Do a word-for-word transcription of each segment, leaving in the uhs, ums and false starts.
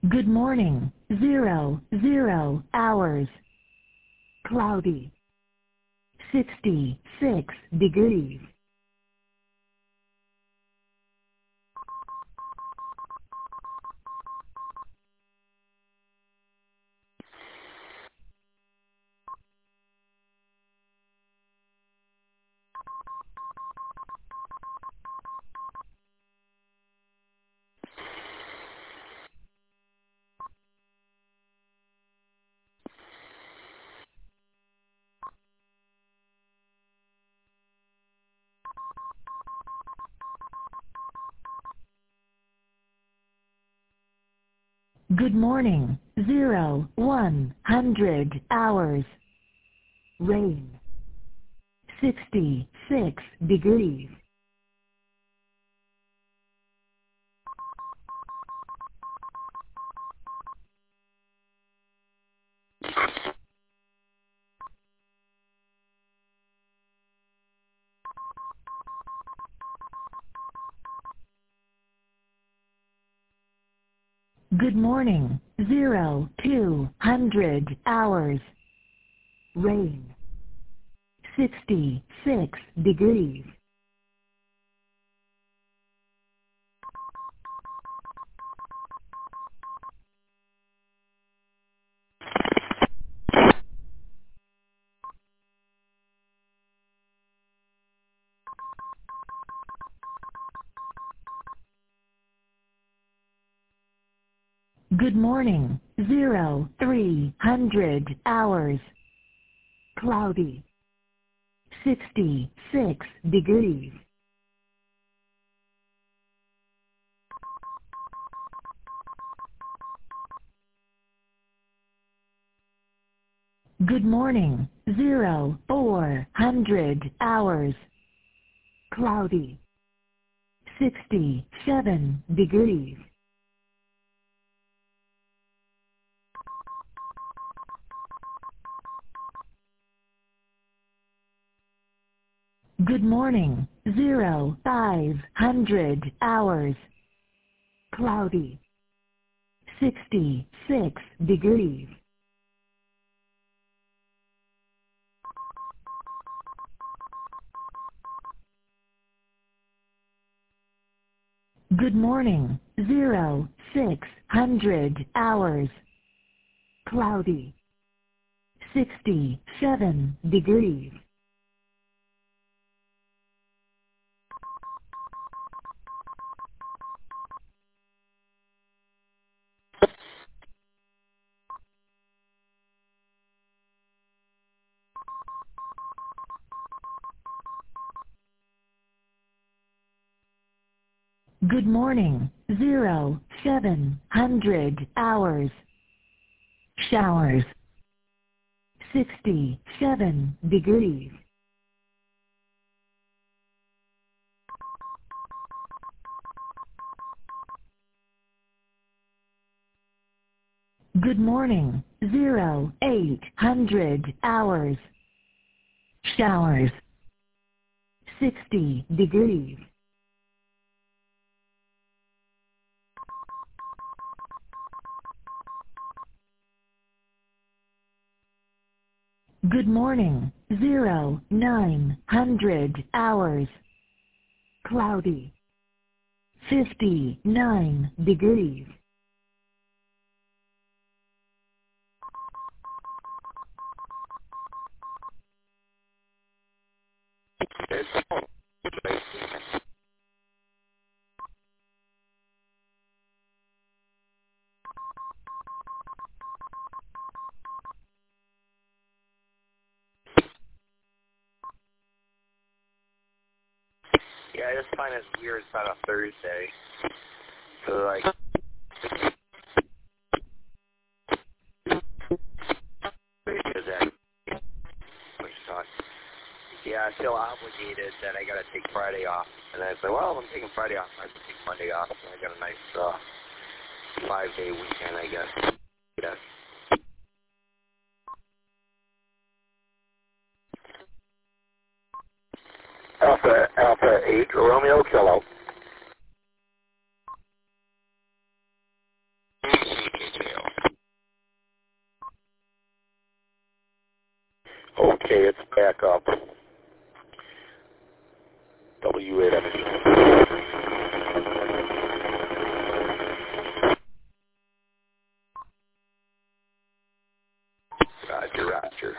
Good morning. Zero, zero hours. Cloudy. sixty-six degrees. Good morning. Zero, one hundred hours. Rain. sixty-six degrees. Good morning. Zero, two hundred hours. Rain. sixty-six degrees. Good morning. Zero, three hundred hours. Cloudy. sixty-six degrees. Good morning. Zero, four hundred hours. Cloudy. sixty-seven degrees. Good morning. Zero, five hundred hours. Cloudy. sixty-six degrees. Good morning. Zero, six hundred hours. Cloudy. sixty-seven degrees. Good morning. Zero, seven hundred hours. Showers. sixty-seven degrees. Good morning. Zero, eight hundred hours. Showers. sixty degrees. Good morning. Zero, nine hundred hours. Cloudy. fifty-nine degrees. Yeah, I just find it weird it's not a Thursday. So, like, because that, which sucks. Yeah, I feel obligated that I gotta take Friday off. And I said, well, I'm taking Friday off. I have to take Monday off. So I got a nice uh, five-day weekend, I guess. Yes. Alpha, Alpha eight, Romeo Kilo. back up. W eight M. Roger, roger.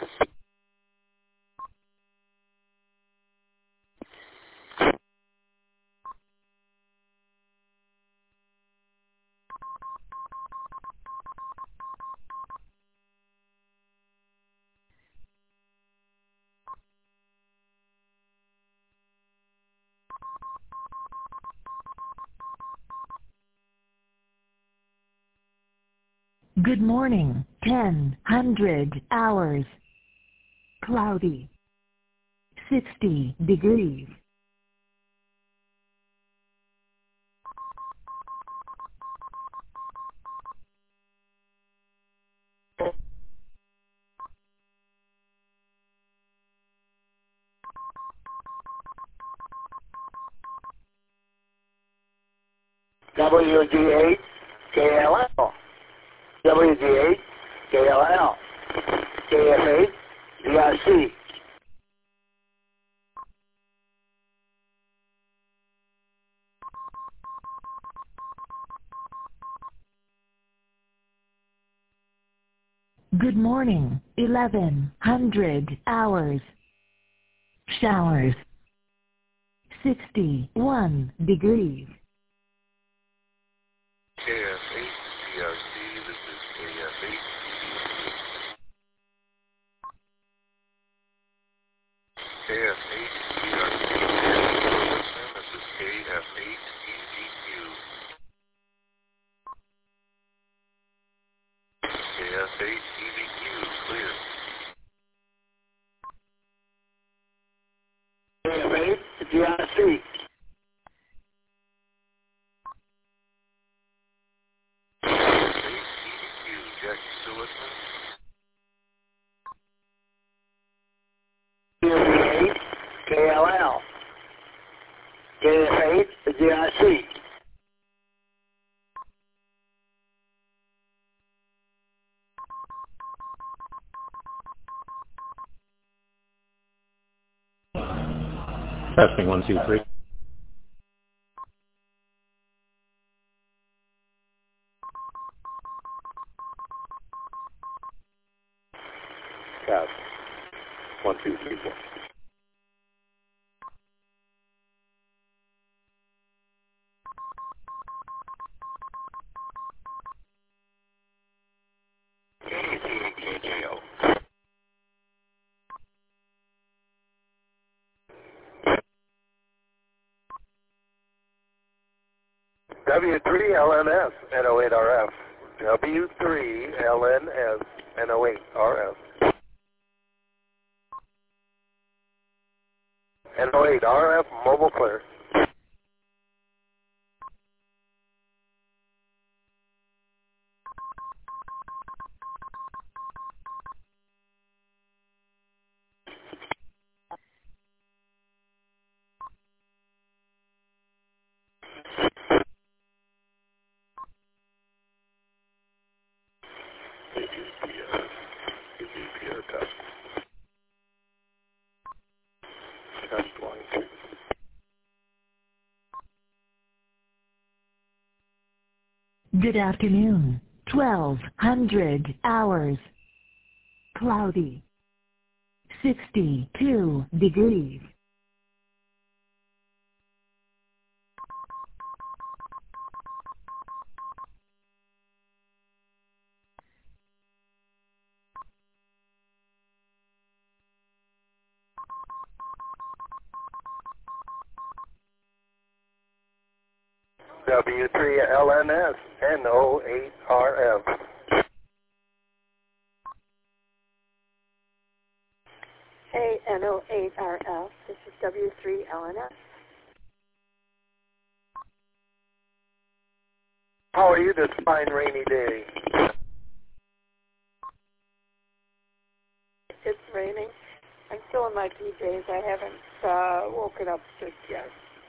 Good morning, ten hundred hours. Cloudy. sixty degrees. W G eight K L L. W G eight K L L. K F eight D R C. Good morning, eleven hundred hours. Showers. sixty-one degrees. K F eight D R C, this is K F eight. K F eight D R C, this is K F eight E V Q. K F eight E V Q, clear. K F eight D R C. K L L. K F eight D R C. Testing one, two, three. Test. One, two, three, four. W three L N S N O eight R F. W three L N S N O eight R F. N O eight R F mobile clear. Good afternoon, twelve hundred hours. Cloudy. sixty-two degrees. W three L N S N O eight R F. Hey, N O eight R F. This is W three L N S. How are you this fine rainy day? It's raining. I'm still in my P Js. I haven't uh, woken up just yet.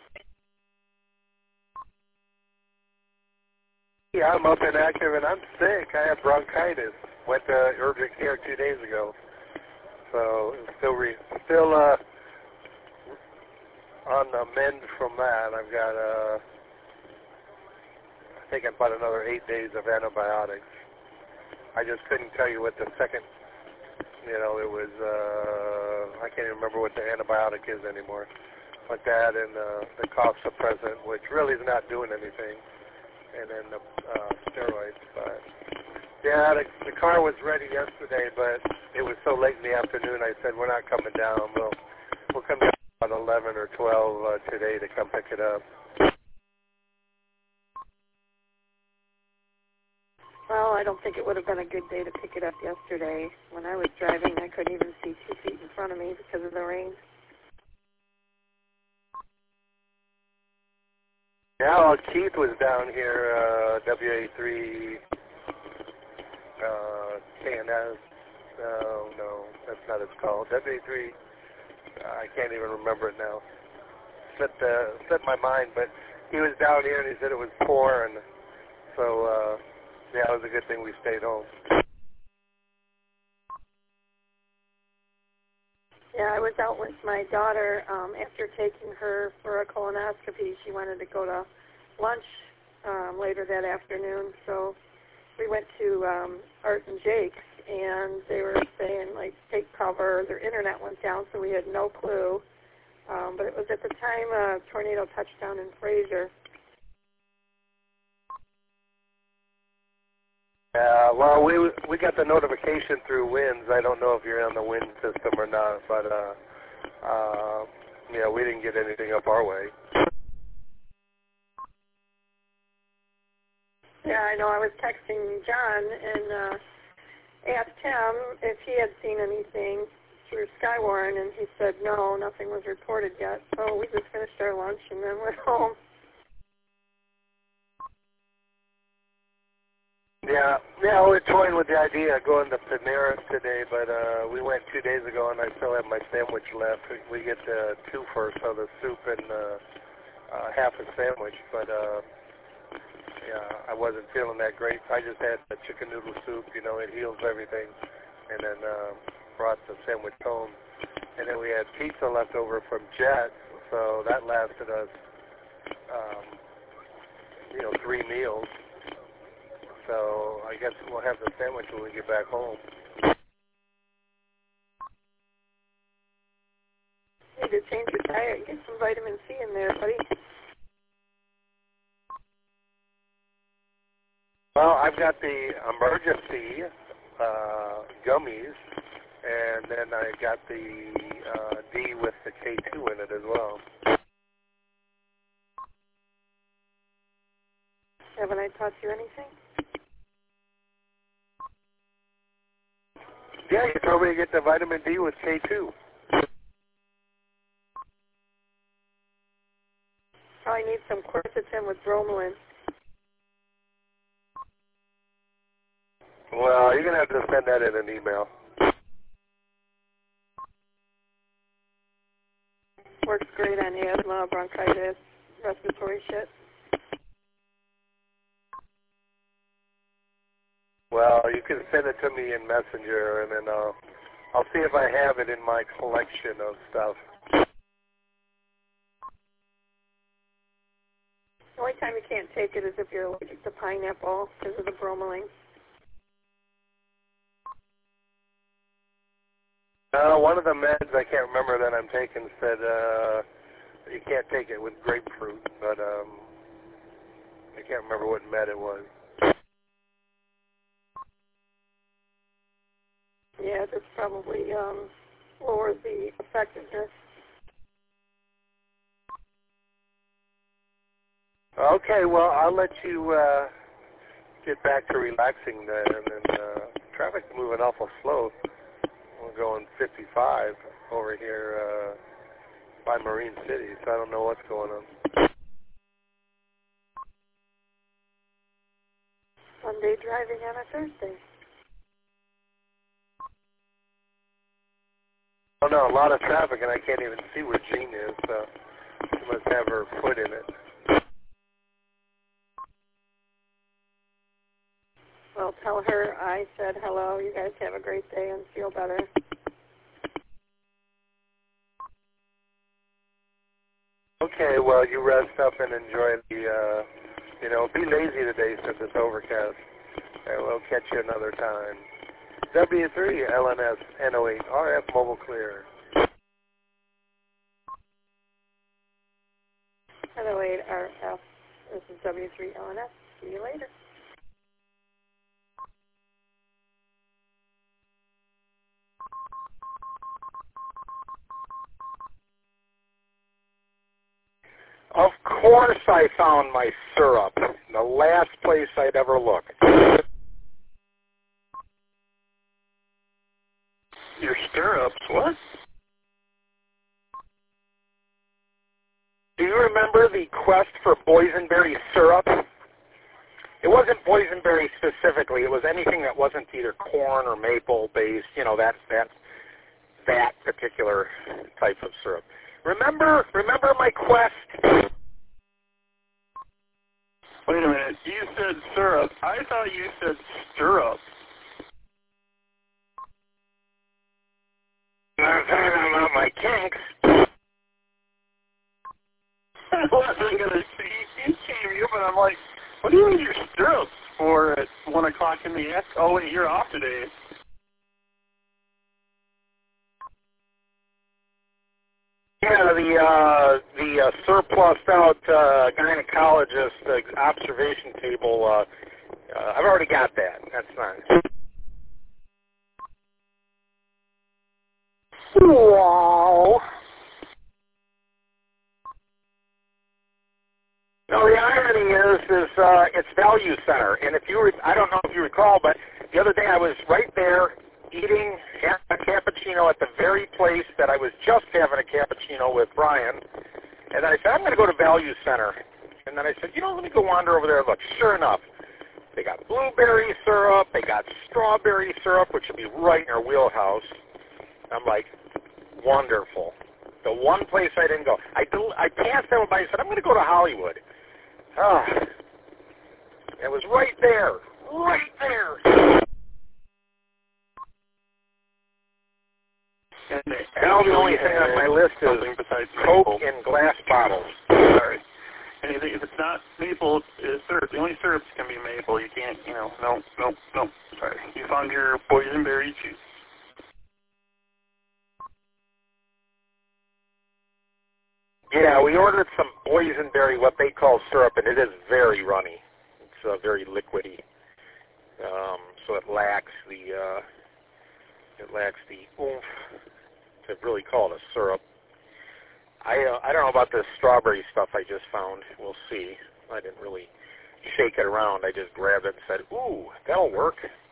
Yeah, I'm up and active and I'm sick. I have bronchitis. Went to urgent care two days ago. So it's still re still uh, on the mend from that. I've got, uh, I think about another eight days of antibiotics. I just couldn't tell you what the second, you know, it was, uh, I can't even remember what the antibiotic is anymore. But that and uh, the cough suppressant, which really is not doing anything, and then the uh, steroids. But yeah, the, the car was ready yesterday, but it was so late in the afternoon. I said we're not coming down. We'll we'll come down about eleven or twelve uh, today to come pick it up. Well, I don't think it would have been a good day to pick it up yesterday. When I was driving, I couldn't even see two feet in front of me because of the rain. Yeah, well, Keith was down here, uh, W A three, uh, K N S, no, no, that's not what it's called, W A three, uh, I can't even remember it now, slipped, uh, slipped my mind, but he was down here and he said it was pouring, so, uh, yeah, it was a good thing we stayed home. Yeah, I was out with my daughter um, after taking her for a colonoscopy. She wanted to go to lunch um, later that afternoon, so we went to um, Art and Jake's, and they were saying, like, take cover. Their internet went down, so we had no clue. Um, but it was at the time a tornado touched down in Fraser. Uh, well, we we got the notification through winds. I don't know if you're on the wind system or not, but uh, uh, yeah, we didn't get anything up our way. Yeah, I know. I was texting John and uh, asked him if he had seen anything through Skywarn, and he said no, nothing was reported yet. So we just finished our lunch and then went home. Yeah, yeah, we're toying with the idea of going to Panera today, but uh, we went two days ago and I still have my sandwich left. We, we get uh, two first, so the soup and uh, uh, half a sandwich, but uh, yeah, I wasn't feeling that great. I just had the chicken noodle soup, you know, it heals everything, and then uh, brought the sandwich home. And then we had pizza left over from Jet, so that lasted us, um, you know, three meals. So I guess we'll have the sandwich when we get back home. Need to change your diet and get some vitamin C in there, buddy. Well, I've got the emergency uh, gummies, and then I got the uh, D with the K two in it as well. Haven't I taught you anything? Yeah, you told me to get the vitamin D with K two. Probably need some quercetin with bromelain. Well, you're going to have to send that in an email. Works great on asthma, bronchitis, respiratory shit. Well, you can send it to me in Messenger, and then uh, I'll see if I have it in my collection of stuff. The only time you can't take it is if you're allergic to pineapple because of the bromelain. Uh, one of the meds, I can't remember that I'm taking, said uh, you can't take it with grapefruit, but um, I can't remember what med it was. Yeah, this probably um, lowers the effectiveness. Okay, well, I'll let you uh, get back to relaxing then, and uh, traffic's moving awful slow. We're going fifty-five over here uh, by Marine City, so I don't know what's going on. Sunday driving on a Thursday. Oh no, a lot of traffic, and I can't even see where Jean is, so she must have her foot in it. Well, tell her I said hello. You guys have a great day and feel better. while you rest up and enjoy the, uh, you know, be lazy today since it's overcast. And we'll catch you another time. W three L N S N O eight R F Mobile Clear. N O eight R F. This is W three L N S. See you later. Of course I found my syrup. The last place I'd ever look. Your stirrups, what? Do you remember the quest for boysenberry syrup? It wasn't boysenberry specifically. It was anything that wasn't either corn or maple based, you know, that that that particular type of syrup. Remember remember my quest? Wait a minute. You said syrup. I thought you said stirrup. I'm talking about my kinks. I wasn't going to see you, but I'm like, what do you need your stirrups for at one o'clock in the afternoon? Oh, wait, you're off today. Yeah, the uh, the uh, surplus out uh, gynecologist uh, observation table. Uh, uh, I've already got that. That's fine. Wow. No, the irony is, is uh, it's Value Center, and if you, re- I don't know if you recall, but the other day I was right there eating a cappuccino at the very place that I was just having a cappuccino with Brian, and I said, I'm going to go to Value Center. And then I said, you know, let me go wander over there and look. Sure enough, they got blueberry syrup, they got strawberry syrup, which would be right in our wheelhouse. I'm like, wonderful. The one place I didn't go. I, del- I passed them by and said, I'm going to go to Hollywood. Ah, it was right there, right there. And Now the only thing on my list is Coke maple. in glass bottles. Sorry. Anything, if it's not maple, it's syrup. The only syrups can be maple. You can't, you know, no, no, no. Sorry. You found your boysenberry juice. Yeah, we ordered some boysenberry, what they call syrup, and it is very runny. It's uh, very liquidy, um, so it lacks the uh, it lacks the oomph to really call it a syrup. I uh, I don't know about this strawberry stuff I just found. We'll see. I didn't really shake it around. I just grabbed it and said, "Ooh, that'll work."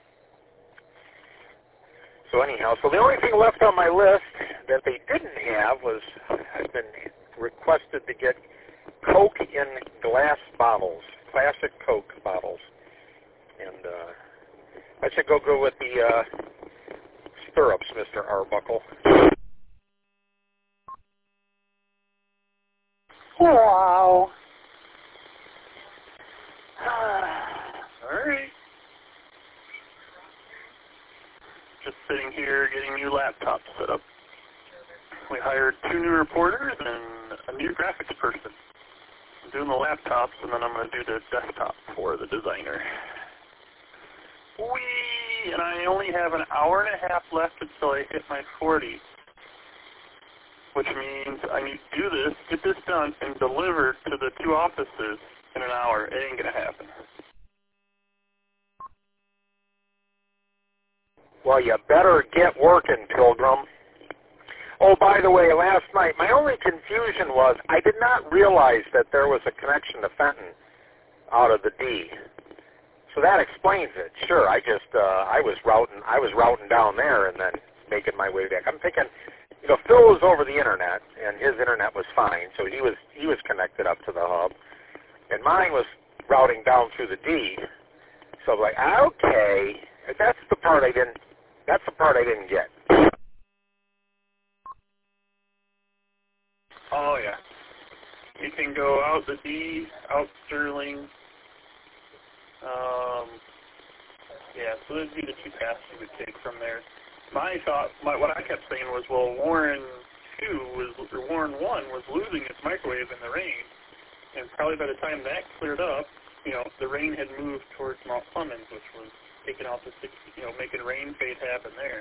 So anyhow, so the only thing left on my list that they didn't have was I've been requested to get Coke in glass bottles, classic Coke bottles, and uh, I should go go with the uh, stirrups, Mister Arbuckle. Wow. All right. Just sitting here getting new laptops set up. We hired two new reporters and a new graphics person. I'm doing the laptops, and then I'm going to do the desktop for the designer. Whee! And I only have an hour and a half left until I hit my forty, which means I need to do this, get this done, and deliver to the two offices in an hour. It ain't going to happen. Well, you better get working, Pilgrim. Oh, by the way, last night, my only confusion was I did not realize that there was a connection to Fenton out of the D. So that explains it. Sure, I just, uh, I was routing, I was routing down there and then making my way back. I'm thinking, you know, Phil was over the internet, and his internet was fine, so he was, he was connected up to the hub. And mine was routing down through the D. So I was like, okay, that's the part I didn't, that's the part I didn't get. Oh, yeah. You can go out the D, out Sterling. Um, yeah, so those would be the two paths you would take from there. My thought, my, what I kept saying was, well, Warren two was, or Warren one was losing its microwave in the rain. And probably by the time that cleared up, you know, the rain had moved towards Mount Clemens, which was taking out the sixty, you know, making rain fade happen there.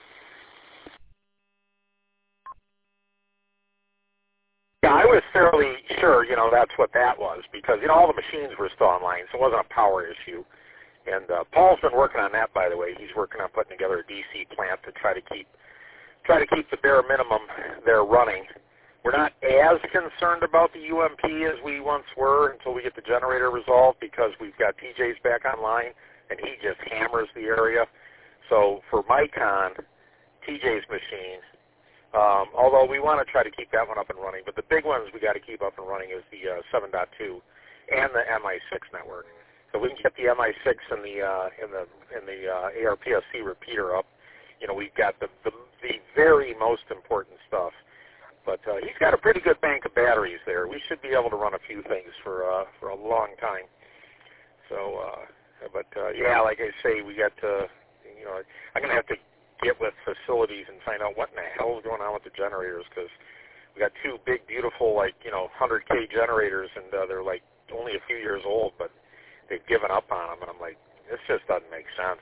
Yeah, I was fairly sure, you know, that's what that was because, you know, all the machines were still online, so it wasn't a power issue. And uh, Paul's been working on that, by the way. He's working on putting together a D C plant to try to keep try to keep the bare minimum there running. We're not as concerned about the U M P as we once were until we get the generator resolved because we've got T J's back online, and he just hammers the area. So for Micon, T J's machine, um, although we want to try to keep that one up and running, but the big ones we got to keep up and running is the uh, seven point two and the M I six network. So we can get the M I six and the uh, and the and the uh, A R P S C repeater up. You know, we've got the the, the very most important stuff. But uh, he's got a pretty good bank of batteries there. We should be able to run a few things for uh, for a long time. So, uh, but uh, yeah, like I say, we got to, you know, I'm gonna have to get with facilities and find out what in the hell is going on with the generators because we got two big, beautiful, like you know, one hundred K generators, and uh, they're like only a few years old, but they've given up on them, and I'm like, this just doesn't make sense.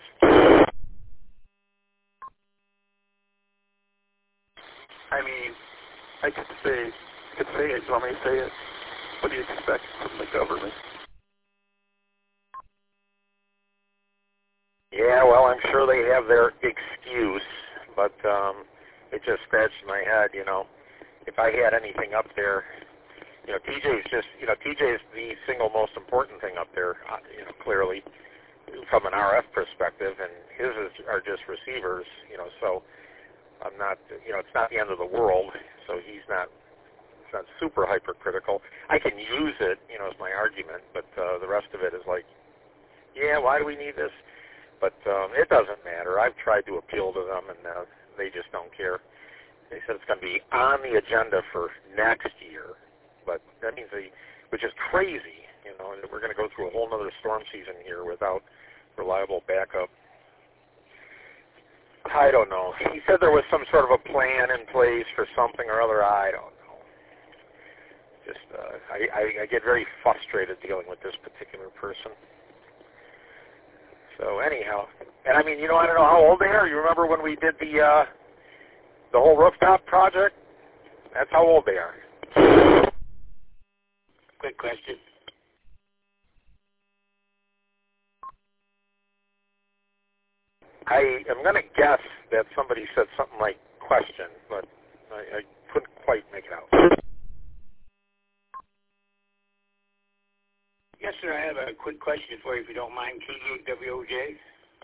I mean, I could say, I could say it. Do you want me to say it? What do you expect from the government? Yeah, well, I'm sure they have their excuse, but um, it just scratched my head, you know. If I had anything up there, you know, T J's just, you know, T J is the single most important thing up there, uh, you know, clearly, from an R F perspective, and his is, are just receivers, you know, so I'm not, you know, it's not the end of the world, so he's not, it's not super hypercritical. I can use it, you know, as my argument, but uh, the rest of it is like, yeah, why do we need this? But um, it doesn't matter. I've tried to appeal to them, and uh, they just don't care. They said it's going to be on the agenda for next year, but that means they, which is crazy, you know, we're going to go through a whole other storm season here without reliable backup. I don't know. He said there was some sort of a plan in place for something or other. I don't know. Just, uh, I, I, I get very frustrated dealing with this particular person. So anyhow, and I mean, you know, I don't know how old they are. You remember when we did the uh, the whole rooftop project? That's how old they are. Quick question. I am going to guess that somebody said something like question, but I, I couldn't quite make it out. Yes, sir. I have a quick question for you, if you don't mind. K eight W O J.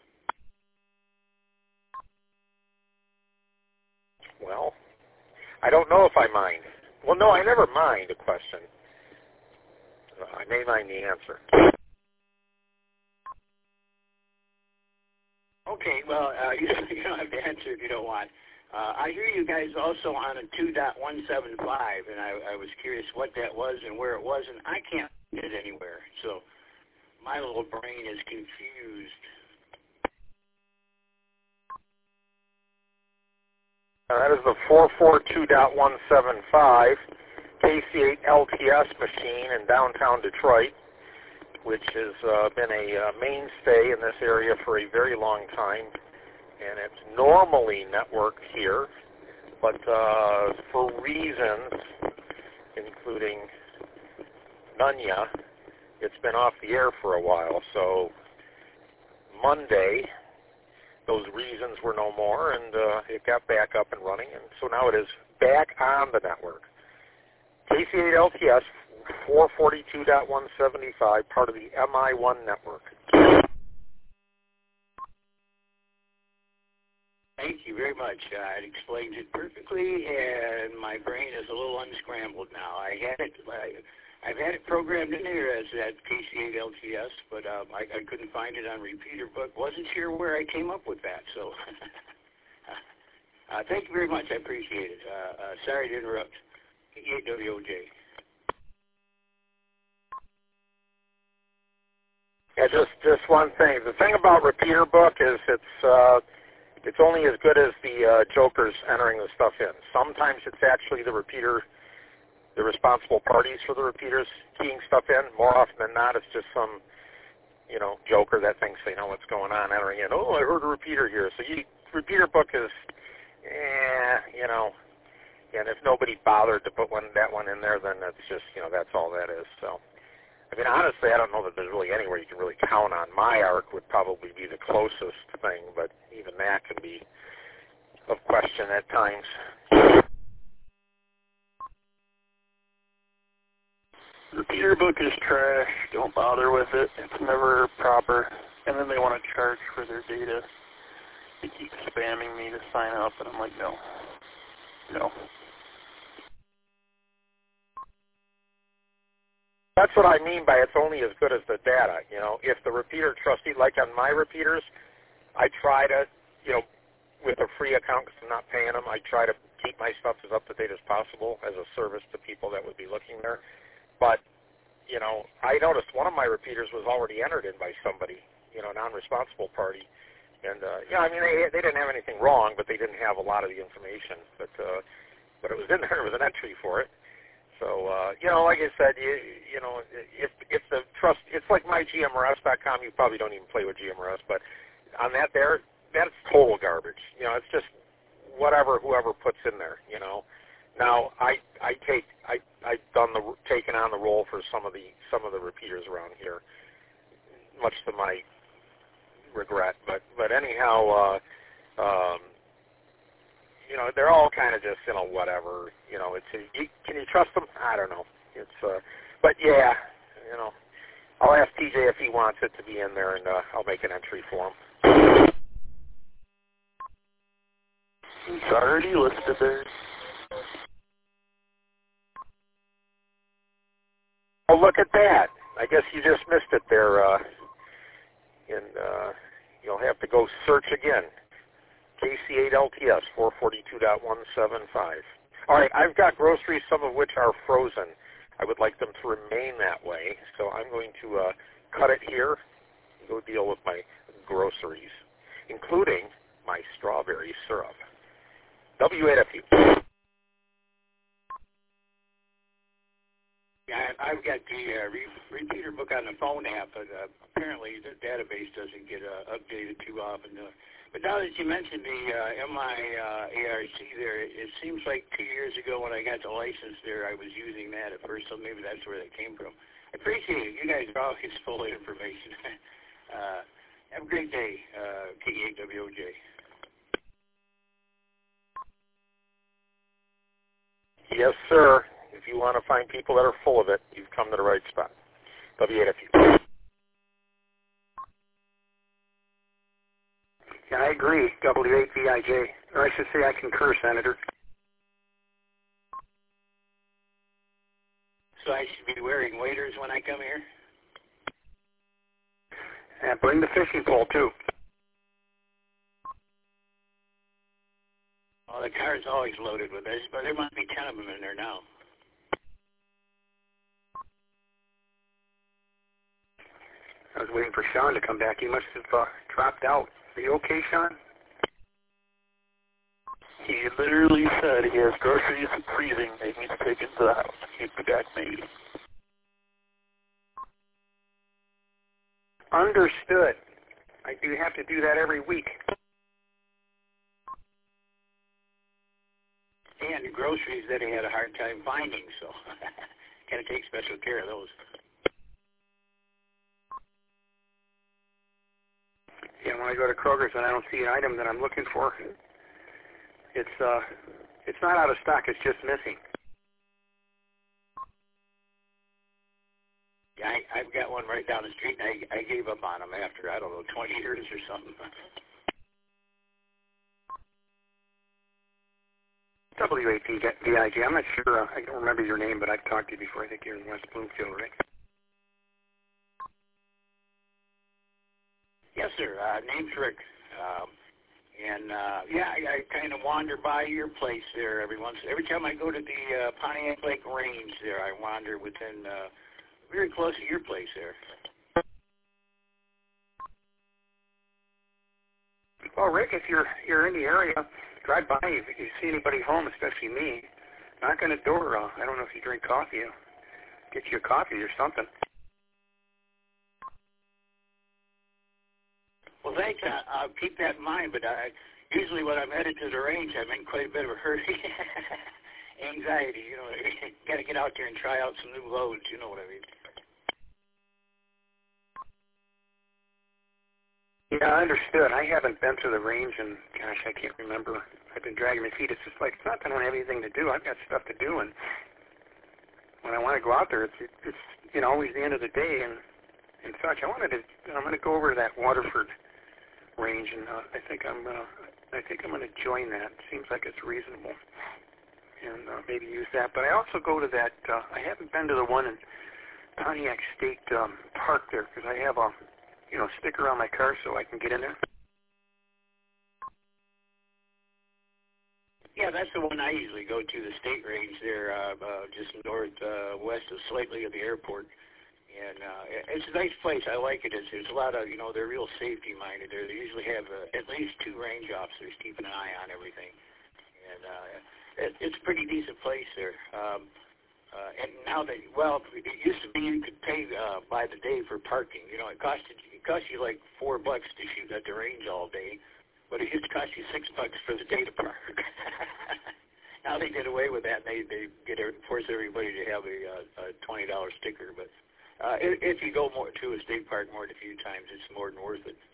Well, I don't know if I mind. Well, no, I never mind a question. I may mind the answer. Okay, well, uh, you, don't, you don't have to answer if you don't want. Uh, I hear you guys also on a two point one seven five, and I, I was curious what that was and where it was, and I can't find it anywhere. So my little brain is confused. Uh, that is the four forty-two point one seven five K C eight L T S machine in downtown Detroit, which has uh, been a uh, mainstay in this area for a very long time. And it's normally networked here, but uh, for reasons, including Nunya, it's been off the air for a while. So Monday, those reasons were no more, and uh, it got back up and running, and so now it is back on the network. K C eight L T S four forty-two point one seven five, part of the M I one network. Thank you very much. Uh, it explains it perfectly, and my brain is a little unscrambled now. I had it, I, I've had it programmed in there as that K C eight L T S, but um, I, I couldn't find it on repeater book. Wasn't sure where I came up with that. So, uh, thank you very much. I appreciate it. Uh, uh, sorry to interrupt. K eight W O J. Yeah, just just one thing. The thing about repeater book is it's uh, it's only as good as the uh, jokers entering the stuff in. Sometimes it's actually the repeater the responsible parties for the repeaters keying stuff in. More often than not, it's just some, you know, joker that thinks they know what's going on, entering in, oh, I heard a repeater here. So you, repeater book is, eh, you know, and if nobody bothered to put one that one in there, then that's just, you know, that's all that is. So, I mean, honestly, I don't know that there's really anywhere you can really count on. My arc would probably be the closest thing, but even that can be of question at times. The repeater book is trash. Don't bother with it. It's never proper. And then they want to charge for their data. They keep spamming me to sign up, and I'm like, no. No. That's what I mean by it's only as good as the data. You know, if the repeater trustee, like on my repeaters, I try to, you know, with a free account because I'm not paying them, I try to keep my stuff as up to date as possible as a service to people that would be looking there. But, you know, I noticed one of my repeaters was already entered in by somebody, you know, a non-responsible party. And, uh, yeah, I mean, they they didn't have anything wrong, but they didn't have a lot of the information. But, uh, but it was in there. There was an entry for it. So, uh, you know, like I said, you, you know, if if the trust, it's like my G M R S dot com. You probably don't even play with G M R S, but on that there, that's total garbage. You know, it's just whatever whoever puts in there, you know. Now, I I take I I've done the taken on the role for some of the some of the repeaters around here, much to my regret. But but anyhow, uh, um, you know, they're all kind of just, you know, whatever. You know, it's you, can you trust them? I don't know. It's uh, but yeah, you know, I'll ask T J if he wants it to be in there, and uh, I'll make an entry for him. It's already listed there. Oh, look at that. I guess you just missed it there. Uh, and uh, you'll have to go search again. K C eight L T S four forty-two point one seven five. All right, I've got groceries, some of which are frozen. I would like them to remain that way, so I'm going to uh, cut it here and go deal with my groceries, including my strawberry syrup. W eight F U. Yeah, I've got the uh, re- repeater book on the phone app, but uh, apparently the database doesn't get uh, updated too often. Uh, but now that you mentioned the uh, M I A R C there, it, it seems like two years ago when I got the license there, I was using that at first, so maybe that's where that came from. I appreciate it. You guys are always full of information. uh, have a great day, uh, K eight W O J. Yes, sir. If you want to find people that are full of it, you've come to the right spot. W eight F U. Yeah, I agree, W eight V I J. Or I should say I concur, Senator. So I should be wearing waders when I come here? And bring the fishing pole, too. Well, the car's always loaded with this, but there must be ten of them in there now. I was waiting for Sean to come back. He must have uh, dropped out. Are you okay, Sean? He literally said he has groceries freezing that he needs to take into the house. He'd be back maybe. Understood. I do have to do that every week. And the groceries that he had a hard time finding, so kind of take special care of those. Yeah, when I go to Kroger's and I don't see an item that I'm looking for, it's uh, it's not out of stock. It's just missing. Yeah, I, I've got one right down the street, and I, I gave up on them after, I don't know, twenty years or something. W A P V I G. I'm not sure. Uh, I don't remember your name, but I've talked to you before. I think you're in West Bloomfield, right? Yes, sir. Uh, name's Rick. Um, and, uh, yeah, I, I kind of wander by your place there every once. Every time I go to the uh, Pontiac Lake Range there, I wander within, uh, very close to your place there. Well, Rick, if you're you're in the area, drive by. If you see anybody home, especially me, knock on the door. Uh, I don't know if you drink coffee. Uh, get you a coffee or something. Well, thanks. I, I'll keep that in mind, but I, usually when I'm headed to the range, I'm in quite a bit of a hurry. Anxiety, you know, got to get out there and try out some new loads, you know what I mean. Yeah, I understood. I haven't been to the range, and gosh, I can't remember. I've been dragging my feet. It's just like, it's not that I don't have anything to do. I've got stuff to do, and when I want to go out there, it's, it's you know, always the end of the day and, and such. I wanted to, I'm going to go over to that Waterford range, and uh, I think I'm, uh, I think I'm going to join that. It seems like it's reasonable, and uh, maybe use that. But I also go to that. Uh, I haven't been to the one in Pontiac State um, Park there because I have a, you know, sticker on my car so I can get in there. Yeah, that's the one I usually go to, the state range there, uh, uh, just north uh, west of slightly of the airport. And uh, it's a nice place. I like it. It's, there's a lot of, you know, they're real safety-minded there. They usually have uh, at least two range officers keeping an eye on everything. And uh, it, it's a pretty decent place there. Um, uh, and now that, well, it used to be you could pay uh, by the day for parking. You know, it cost, it cost you like four bucks to shoot at the range all day. But it used to cost you six bucks for the day to park. Now they did away with that, and they they get force everybody to have a, uh, a twenty dollar sticker. But uh, if, if you go more to a state park more than a few times, it's more than worth it.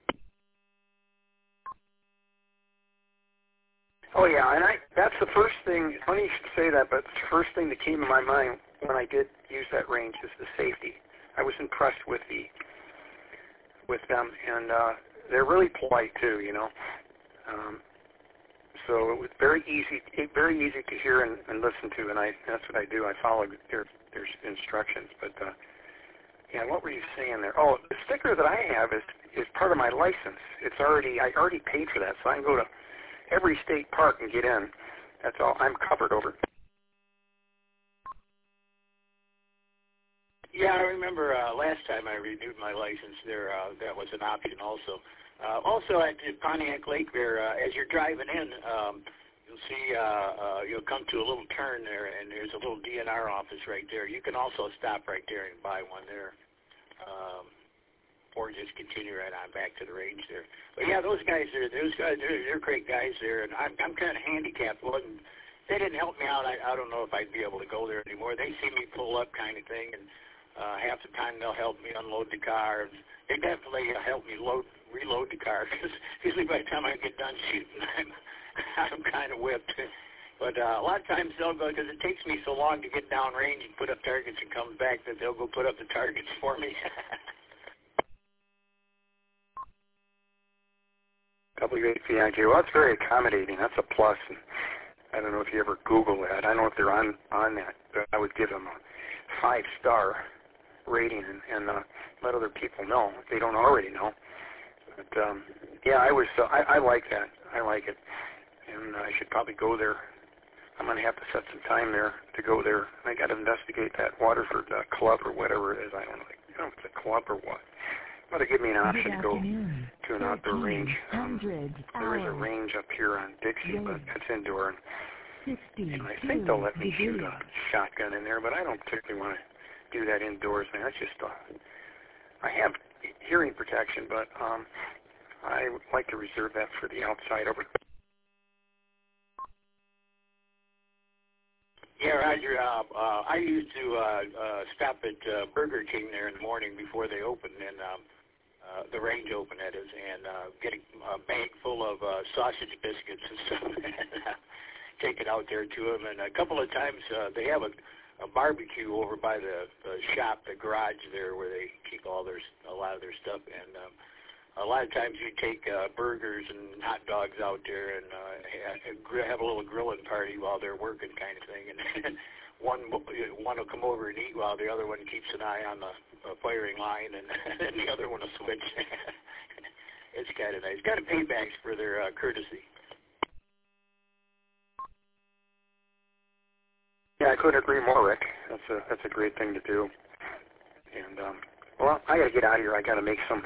Oh yeah, and I that's the first thing. Funny you should say that, but the first thing that came to my mind when I did use that range is the safety. I was impressed with the with them, and uh, they're really polite too, you know. Um, so it was very easy, very easy to hear and, and listen to, and I that's what I do. I follow their their instructions. But uh, yeah, what were you saying there? Oh, the sticker that I have is is part of my license. It's already I already paid for that, so I can go to every state park and get in. That's all. I'm covered over. Yeah, I remember uh, last time I renewed my license there, uh, that was an option also. Uh, also at the Pontiac Lake there, uh, as you're driving in, um, you'll see, uh, uh, you'll come to a little turn there, and there's a little D N R office right there. You can also stop right there and buy one there, um, or just continue right on back to the range there. But yeah, those guys are, those guys, they're, they're great guys there, and I'm, I'm kind of handicapped. Well, they didn't help me out. I, I don't know if I'd be able to go there anymore. They see me pull up kind of thing, and Uh, half the time they'll help me unload the car. They definitely uh, help me load, reload the car, because usually by the time I get done shooting, I'm, I'm kind of whipped. But uh, a lot of times they'll go, because it takes me so long to get down range and put up targets and come back, that they'll go put up the targets for me. W A P I J, well, that's very accommodating. That's a plus. And I don't know if you ever Google that. I don't know if they're on, on that, but I would give them a five-star rating and, and uh, let other people know if they don't already know. But um, yeah, I was. Uh, I, I like that. I like it, and I should probably go there. I'm going to have to set some time there to go there. I got to investigate that Waterford uh, club or whatever it is. I don't know. I don't know if it's a club or what. But to give me an option to go to an outdoor range. Um, there is a range up here on Dixie, but it's indoor. And, and I think they'll let me shoot a shotgun in there, but I don't particularly want to do that indoors. Man, that's just, uh, I have hearing protection, but um, I would like to reserve that for the outside over. Yeah, Roger. Uh, uh, I used to uh, uh, stop at uh, Burger King there in the morning before they opened, and um, uh, the range opened, that is, and uh, get a, a bag full of uh, sausage biscuits and stuff, and take it out there to them. And a couple of times uh, they have a, a barbecue over by the, the shop, the garage there, where they keep all their a lot of their stuff. And um, a lot of times you take uh, burgers and hot dogs out there and uh, have a little grilling party while they're working, kind of thing. And one one will come over and eat while the other one keeps an eye on the uh, firing line, and then the other one will switch. It's kind of nice. Kind of paybacks for their uh, courtesy. Yeah, I couldn't agree more, Rick. That's a that's a great thing to do. And um, well, I got to get out of here. I got to make some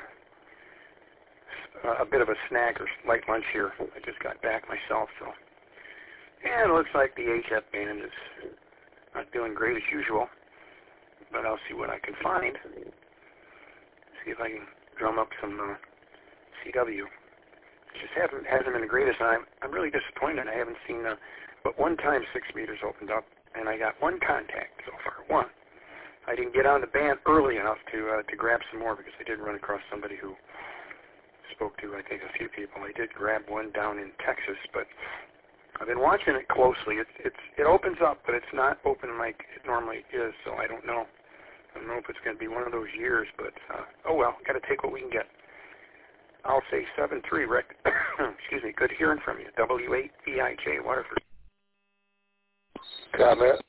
uh, a bit of a snack or light lunch here. I just got back myself, so And it looks like the H F band is not doing great as usual, but I'll see what I can find. See if I can drum up some uh, C W. It just haven't, hasn't been the greatest. I'm, I'm really disappointed. I haven't seen, uh, but one time six meters opened up, and I got one contact so far, one. I didn't get on the band early enough to uh, to grab some more because I did run across somebody who spoke to, I think, a few people. I did grab one down in Texas, but I've been watching it closely. It's it's it opens up, but it's not open like it normally is, so I don't know. I don't know if it's going to be one of those years, but uh, oh well, got to take what we can get. I'll say seven three, Rick. Excuse me, good hearing from you. W eight V I J, Waterford. Comment?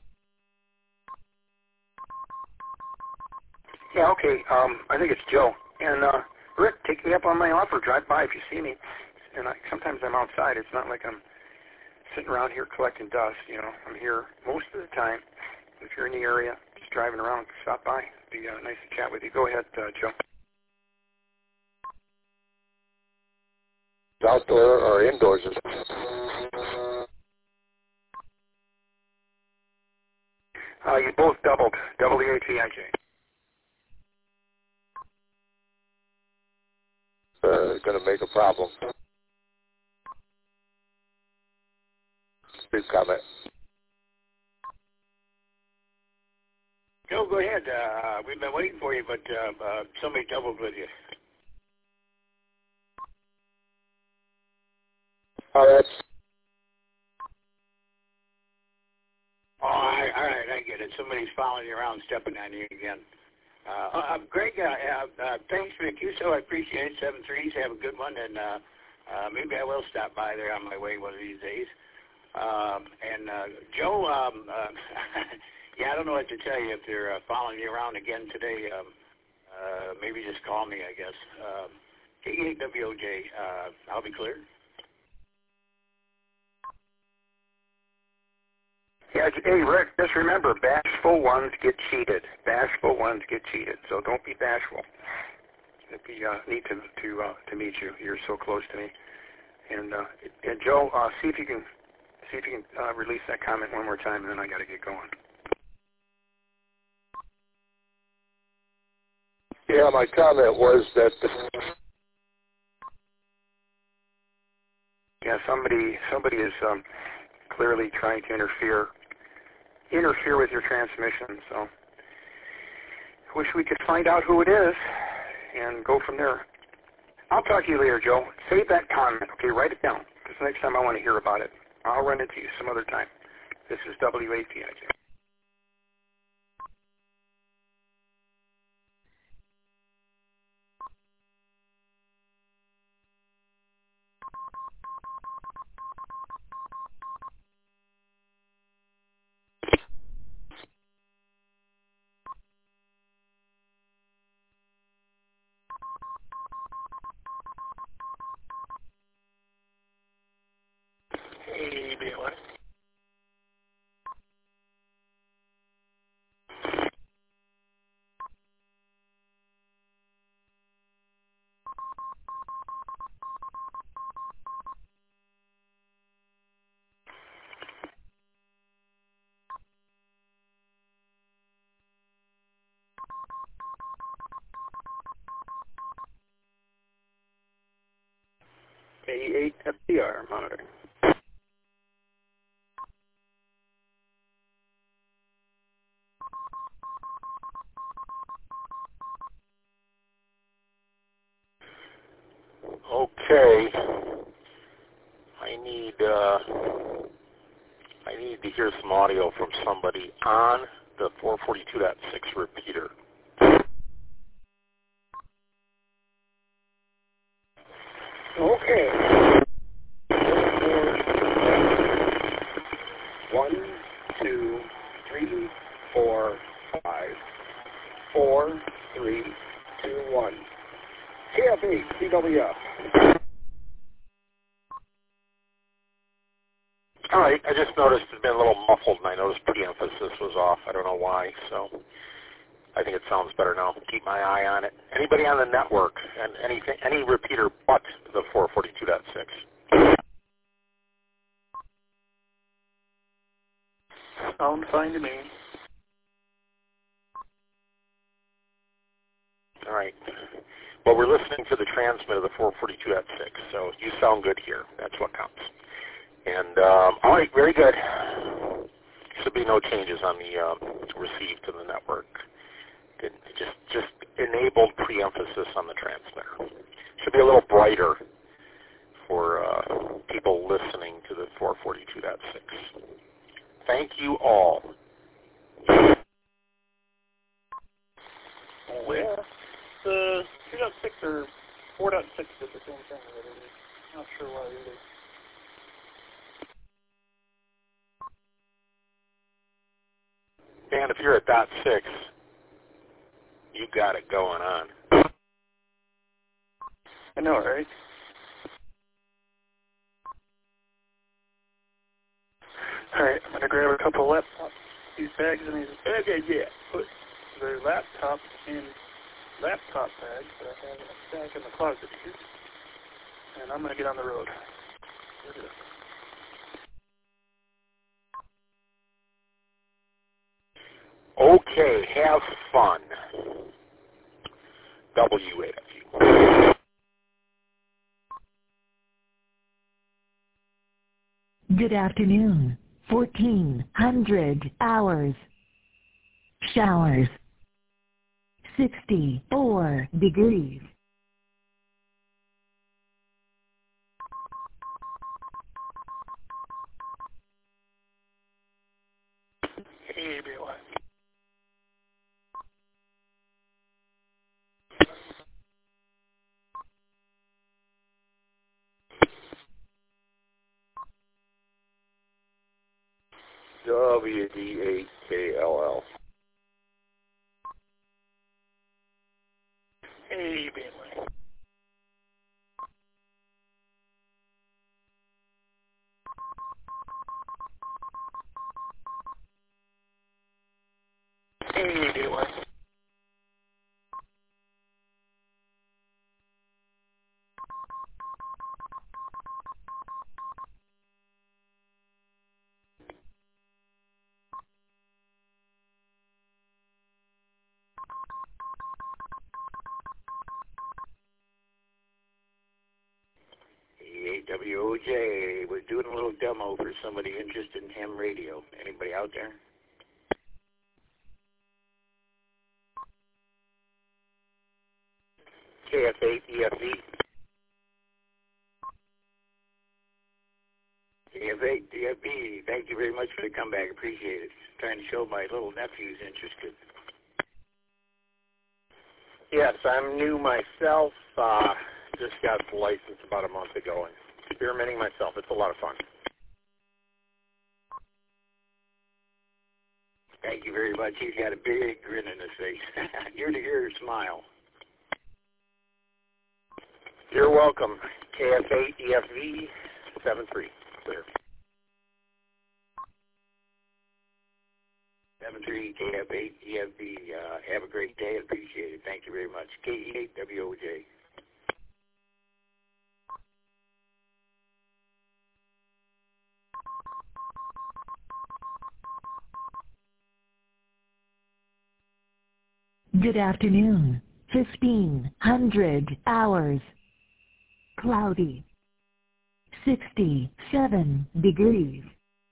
Yeah, okay. Um, I think it's Joe. And uh, Rick, take me up on my offer. Drive by if you see me. And I, sometimes I'm outside. It's not like I'm sitting around here collecting dust. You know, I'm here most of the time. If you're in the area, just driving around, stop by. It'd be uh, nice to chat with you. Go ahead, uh, Joe. Outdoor or indoors? Uh, you both doubled. W H E I J. Uh, going to make a problem. Please comment. Joe, go ahead. Uh, we've been waiting for you, but uh, uh, somebody doubled with you. All right. Oh, all right, all right, I get it. Somebody's following you around, stepping on you again. Uh, uh, Greg, uh, uh, uh, thanks for the Q S O. I appreciate it. Seven threes. Have a good one, and uh, uh, maybe I will stop by there on my way one of these days. Um, and uh, Joe, um, uh, yeah, I don't know what to tell you if they're uh, following you around again today. Um, uh, maybe just call me, I guess. Um, K eight W O J. Uh, I'll be clear. Yeah, hey, Rick, just remember, bashful ones get cheated. Bashful ones get cheated, so don't be bashful. It'd be uh, neat to to uh, to meet you. You're so close to me. And uh, and Joe, uh, see if you can see if you can uh, release that comment one more time, and then I got to get going. Yeah, my comment was that. Yeah, somebody somebody is um, clearly trying to interfere. interfere with your transmission, so wish we could find out who it is and go from there. I'll talk to you later, Joe. Save that comment, okay? Write it down, because next time I want to hear about it. I'll run into you some other time. This is W A T I J. Hey, B L S. K eight F D R monitoring. Okay. I need uh, I need to hear some audio from somebody on the four forty-two point six repeater. Okay. One, two, three, four, five, four, three, two, one. K F eight, C W F. All right, I just noticed it's been a little muffled, and I noticed pre-emphasis was off. I don't know why, so I think it sounds better now. Keep my eye on it. Anybody on the network, and anything, any repeater but the four forty-two point six. transmit of the four forty-two point six. So you sound good here. That's what counts. And um, all right, very good. Should be no changes on the um, receive to the network. It just just enabled pre-emphasis on the transmitter. Should be a little brighter for uh, people listening to the four forty-two point six. Thank you all. Oh, yeah. The two point six or four point six did the same thing the other day. Not sure why either. Dan, if you're at dot six, you got it going on. I know, right? All right, I'm going to grab a couple of laptops. These bags in these bags, yeah. Put the laptop in laptop bags that I have in a stack in the closet here. And I'm going to get on the road. Okay, have fun. W A F U. Good afternoon. fourteen hundred hours. Showers. sixty-four degrees. Hey, B Y. W D eight K L L. Hey, B Y. Hey, B Y. W O J, we're doing a little demo for somebody interested in ham radio. Anybody out there? K F eight E F V. K F eight D F B, thank you very much for the comeback. Appreciate it. Trying to show my little nephew's interested. Yes, I'm new myself. Uh, just got the license about a month ago and experimenting myself. It's a lot of fun. Thank you very much. He's got a big grin on his face. Ear-to-ear smile. You're welcome. K F eight E F V seven three. Clear. seven three K F eight E F V. Uh, have a great day. Appreciate it. Thank you very much. K E eight W O J. Good afternoon. fifteen hundred hours. Cloudy. sixty-seven degrees.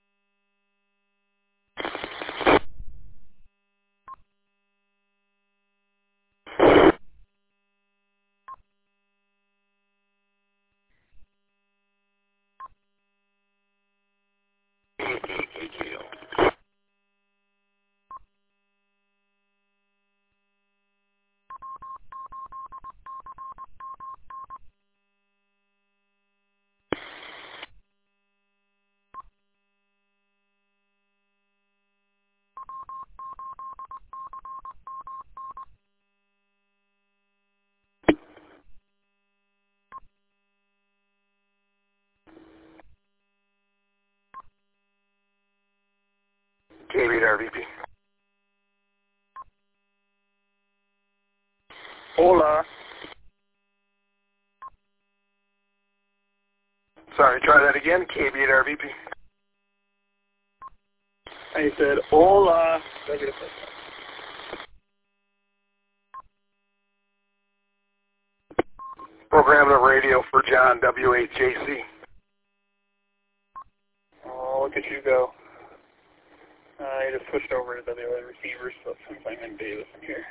K-Read R V P. Hola. Sorry, try that again. K-Read R V P. I said, hola. Program programming a radio for John, W eight J C. Oh, look at you go. Uh, I just switched over to the other receiver, so since I'm in Davis in here.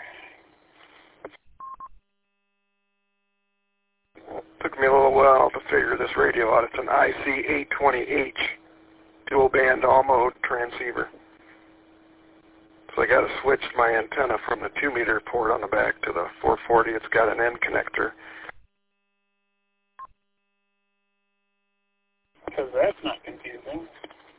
Took me a little while to figure this radio out. It's an I C eight twenty H dual band all mode transceiver. So I got to switch my antenna from the two meter port on the back to the four forty. It's got an end connector. Because that's not confusing.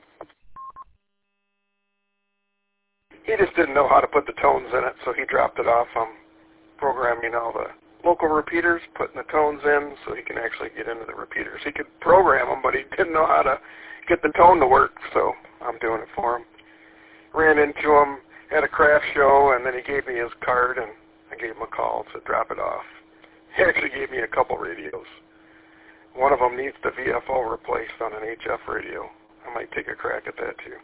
He just didn't know how to put the tones in it, so he dropped it off. I'm programming all the local repeaters, putting the tones in so he can actually get into the repeaters. He could program them, but he didn't know how to get the tone to work, so I'm doing it for him. Ran into him at a craft show, and then he gave me his card, and I gave him a call to drop it off. He actually gave me a couple radios. One of them needs the V F O replaced on an H F radio. I might take a crack at that, too.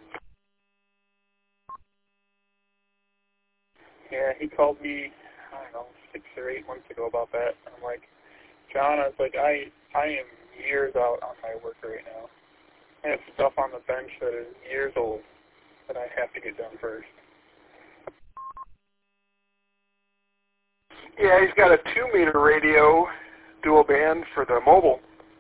Yeah, he called me, I don't know, six or eight months ago about that. I'm like, John, I was like, I, I am years out on my work right now. I have stuff on the bench that is years old that I have to get done first. Yeah, he's got a two meter radio, dual band for the mobile.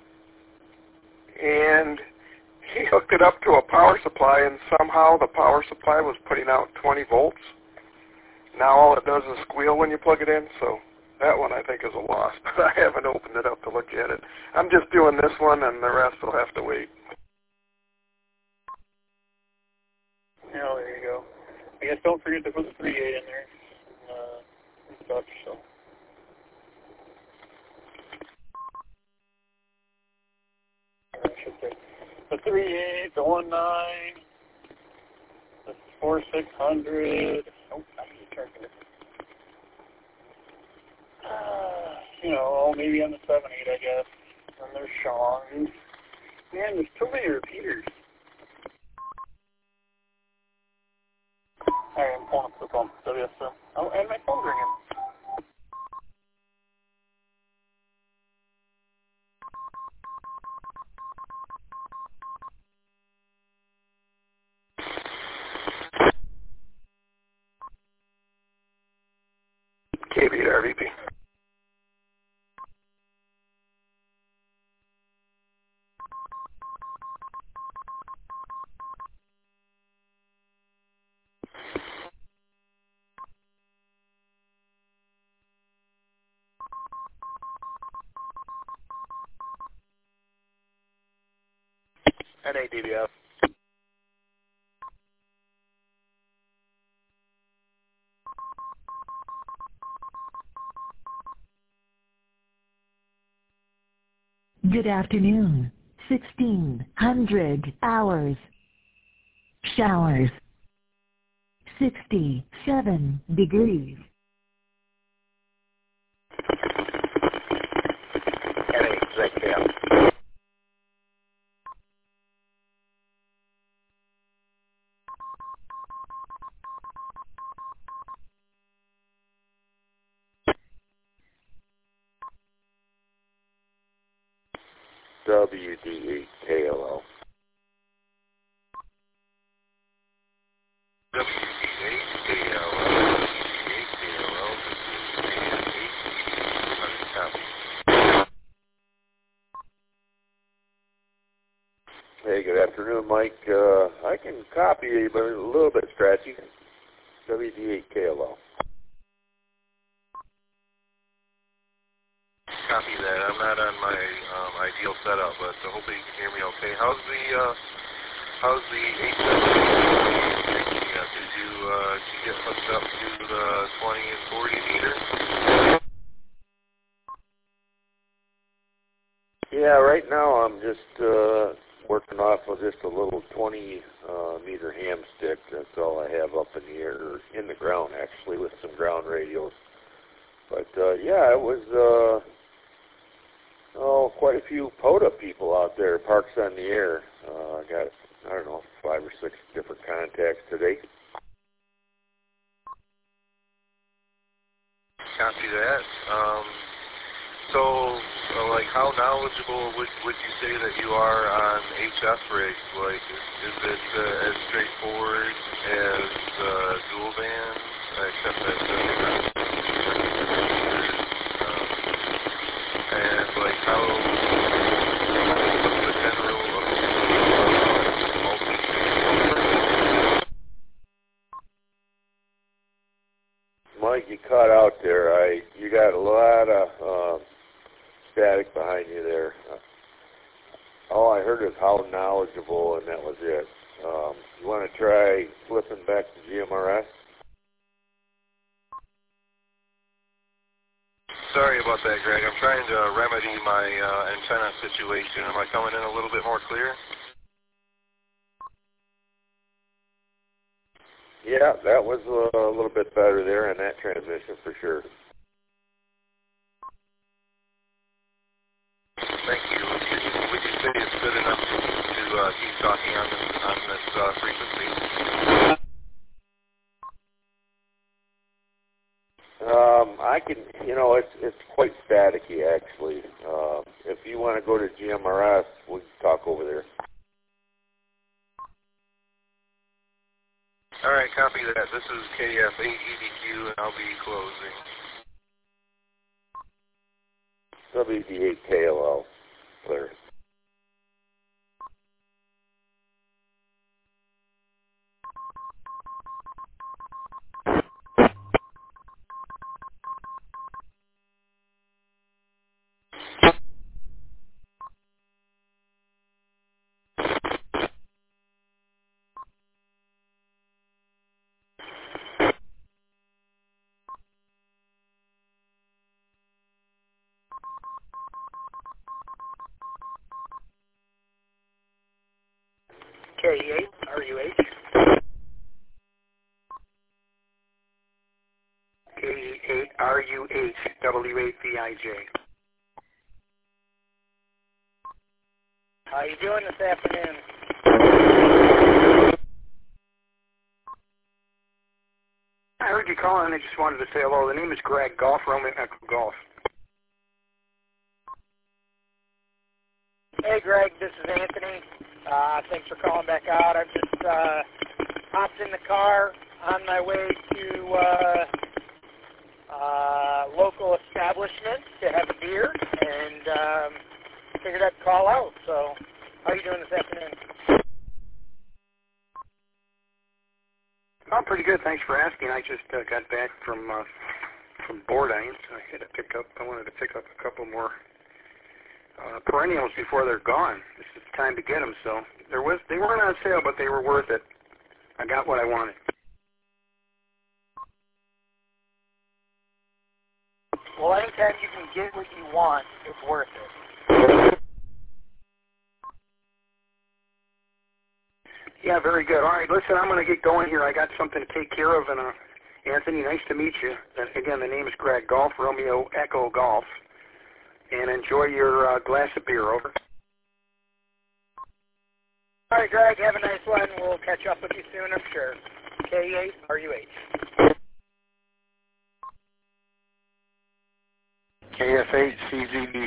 And he hooked it up to a power supply, and somehow the power supply was putting out twenty volts. Now all it does is squeal when you plug it in, so that one I think is a loss. But I haven't opened it up to look at it. I'm just doing this one, and the rest will have to wait. Yeah, there you go. I guess don't forget to put the three eight in there uh, and stuff, so. I should say. The three eight, the one nine, the four six hundred. Oh, I need to turn it. Uh, you know, maybe on the seven eight, I guess. And there's Sean. Man, there's too many repeaters. Alright, I'm pulling up the phone. W S M. Oh, and my phone's ringing. K B R V P. N A D B F. Good afternoon. sixteen hundred hours. Showers. sixty-seven degrees. N A Z K F. W D eight K L L. W D eight K L L. W D eight K L L. Hey, good afternoon, Mike. Uh, I can copy you, but it's a little bit scratchy. W D eight K L L. Copy that. I'm not on my um, ideal setup, but uh, hopefully you can hear me okay. How's the uh, how's the H F? Yeah, did you uh, did you get hooked up to the twenty and forty meter? Yeah, right now I'm just uh, working off of just a little twenty uh, meter ham stick. That's all I have up in the air, or in the ground actually, with some ground radios. But uh, yeah, it was. Uh, Oh, quite a few POTA people out there, Parks on the Air. Uh, I got, I don't know, five or six different contacts today. Copy that. Um, So, uh, like, how knowledgeable would would you say that you are on H F rigs? Like, is, is it uh, as straightforward as uh, dual band, except that uh, um, and like how what's the general uh, multi-stage? Mike, you cut out there. I you got a lot of um, static behind you there. Uh, all I heard is how knowledgeable, and that was it. Um, you want to try flipping back to G M R S? Sorry about that, Greg. I'm trying to remedy my uh, antenna situation. Am I coming in a little bit more clear? Yeah, that was a, a little bit better there in that transmission for sure. Thank you. Would you, would you say it's good enough to, to uh, keep talking on this, on this uh, frequency? Um, I can, you know, it's it's quite staticky actually. Um, if you want to go to G M R S, we can talk over there. All right, copy that. This is K F eight E D Q, and I'll be closing. W D eight K L L, clear. K E eight R U H. K E eight R U H W eight V I J. How you doing this afternoon? I heard you calling and I just wanted to say hello. The name is Greg, Golf Roman Echo Golf. Hey Greg, this is Anthony. Uh, thanks for calling back out. I've just uh, hopped in the car on my way to uh, uh, local establishment to have a beer, and um, figured I'd call out. So, how are you doing this afternoon? I'm pretty good. Thanks for asking. I just uh, got back from uh, from Bourdain, so I had to pick up. I wanted to pick up a couple more uh, perennials before they're gone. This is the time to get them. So there was they weren't on sale, but they were worth it. I got what I wanted. Well, anytime you can get what you want, it's worth it. Yeah, very good. All right, listen, I'm going to get going here. I got something to take care of, and uh, Anthony, nice to meet you. And again, the name is Greg, Golf Romeo Echo Golf. And enjoy your uh, glass of beer, over. All right, Greg, have a nice one. We'll catch up with you soon, I'm sure. K eight R U H. K F eight C Z B.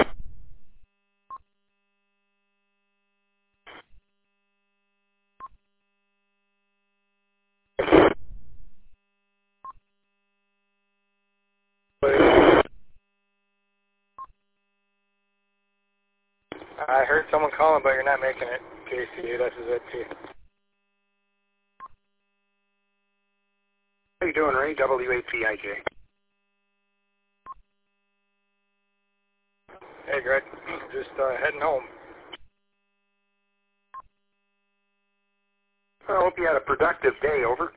I heard someone calling, but you're not making it. K C A, this is it, too. How you doing, Ray? W eight P I J. Hey, Greg. Just uh, heading home. I hope you had a productive day, over.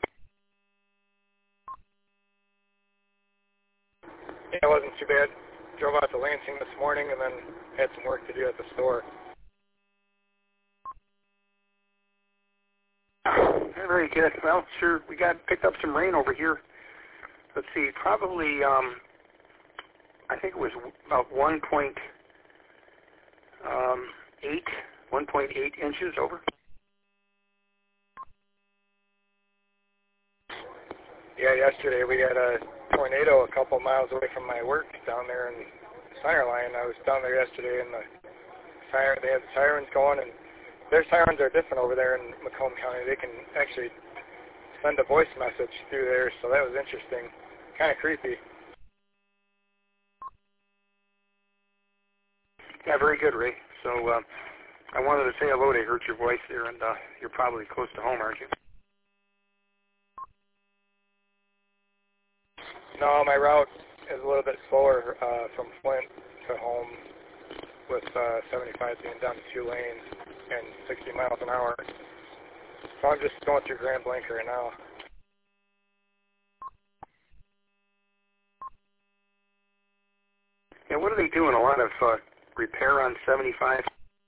Yeah, it wasn't too bad. Drove out to Lansing this morning and then had some work to do at the store. Very good. Well, sure, we got picked up some rain over here. Let's see, probably, um, I think it was about one point eight, one point eight inches over. Yeah, yesterday we had a tornado a couple miles away from my work down there in center line. I was down there yesterday, and the siren, they had the sirens going, and their sirens are different over there in Macomb County. They can actually send a voice message through there, so that was interesting. Kind of creepy. Yeah, very good, Ray. So uh, I wanted to say hello to heard your voice there, and uh, you're probably close to home, aren't you? No, my route is a little bit slower uh, from Flint to home, with uh, seventy-five being down to two lanes and sixty miles an hour. So I'm just going through Grand Blanc right now. Yeah, what are they doing? A lot of uh, repair on seventy-five?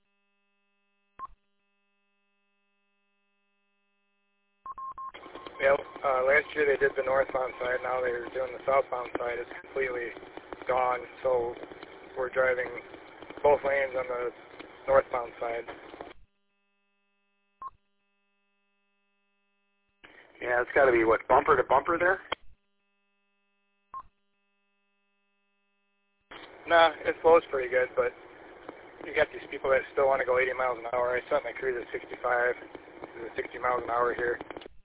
Yeah, uh, last year they did the northbound side. Now they're doing the southbound side. It's completely gone. So we're driving both lanes on the northbound side. Yeah, it's got to be, what, bumper to bumper there? Nah, it flows pretty good, but you got these people that still want to go eighty miles an hour. I set my cruise at sixty-five, sixty miles an hour here.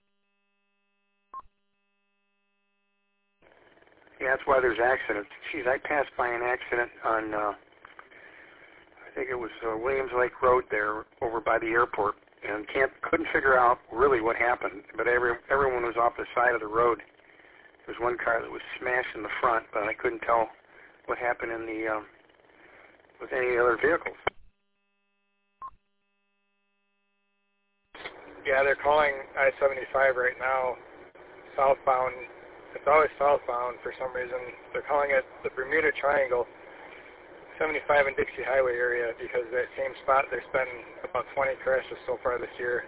Yeah, that's why there's accidents. Geez, I passed by an accident on, uh, I think it was uh, Williams Lake Road there over by the airport, and can't couldn't figure out really what happened. But every everyone was off the side of the road. There was one car that was smashed in the front, but I couldn't tell what happened in the um, with any other vehicles. Yeah, they're calling I seventy-five right now southbound. It's always southbound for some reason. They're calling it the Bermuda Triangle, seventy-five and Dixie Highway area, because that same spot there's been about twenty crashes so far this year.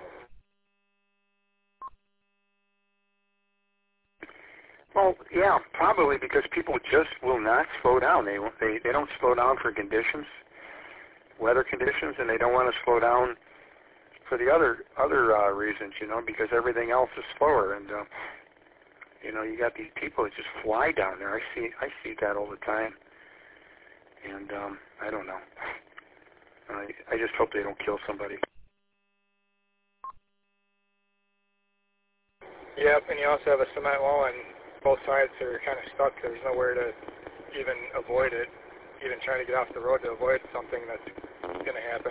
Well, yeah, probably because people just will not slow down. They they they don't slow down for conditions, weather conditions, and they don't want to slow down for the other other uh, reasons, you know, because everything else is slower. And uh, you know, you got these people that just fly down there. I see I see that all the time, and um, I don't know. I I just hope they don't kill somebody. Yep, and you also have a cement wall, and both sides are kind of stuck. There's nowhere to even avoid it, even trying to get off the road to avoid something that's going to happen.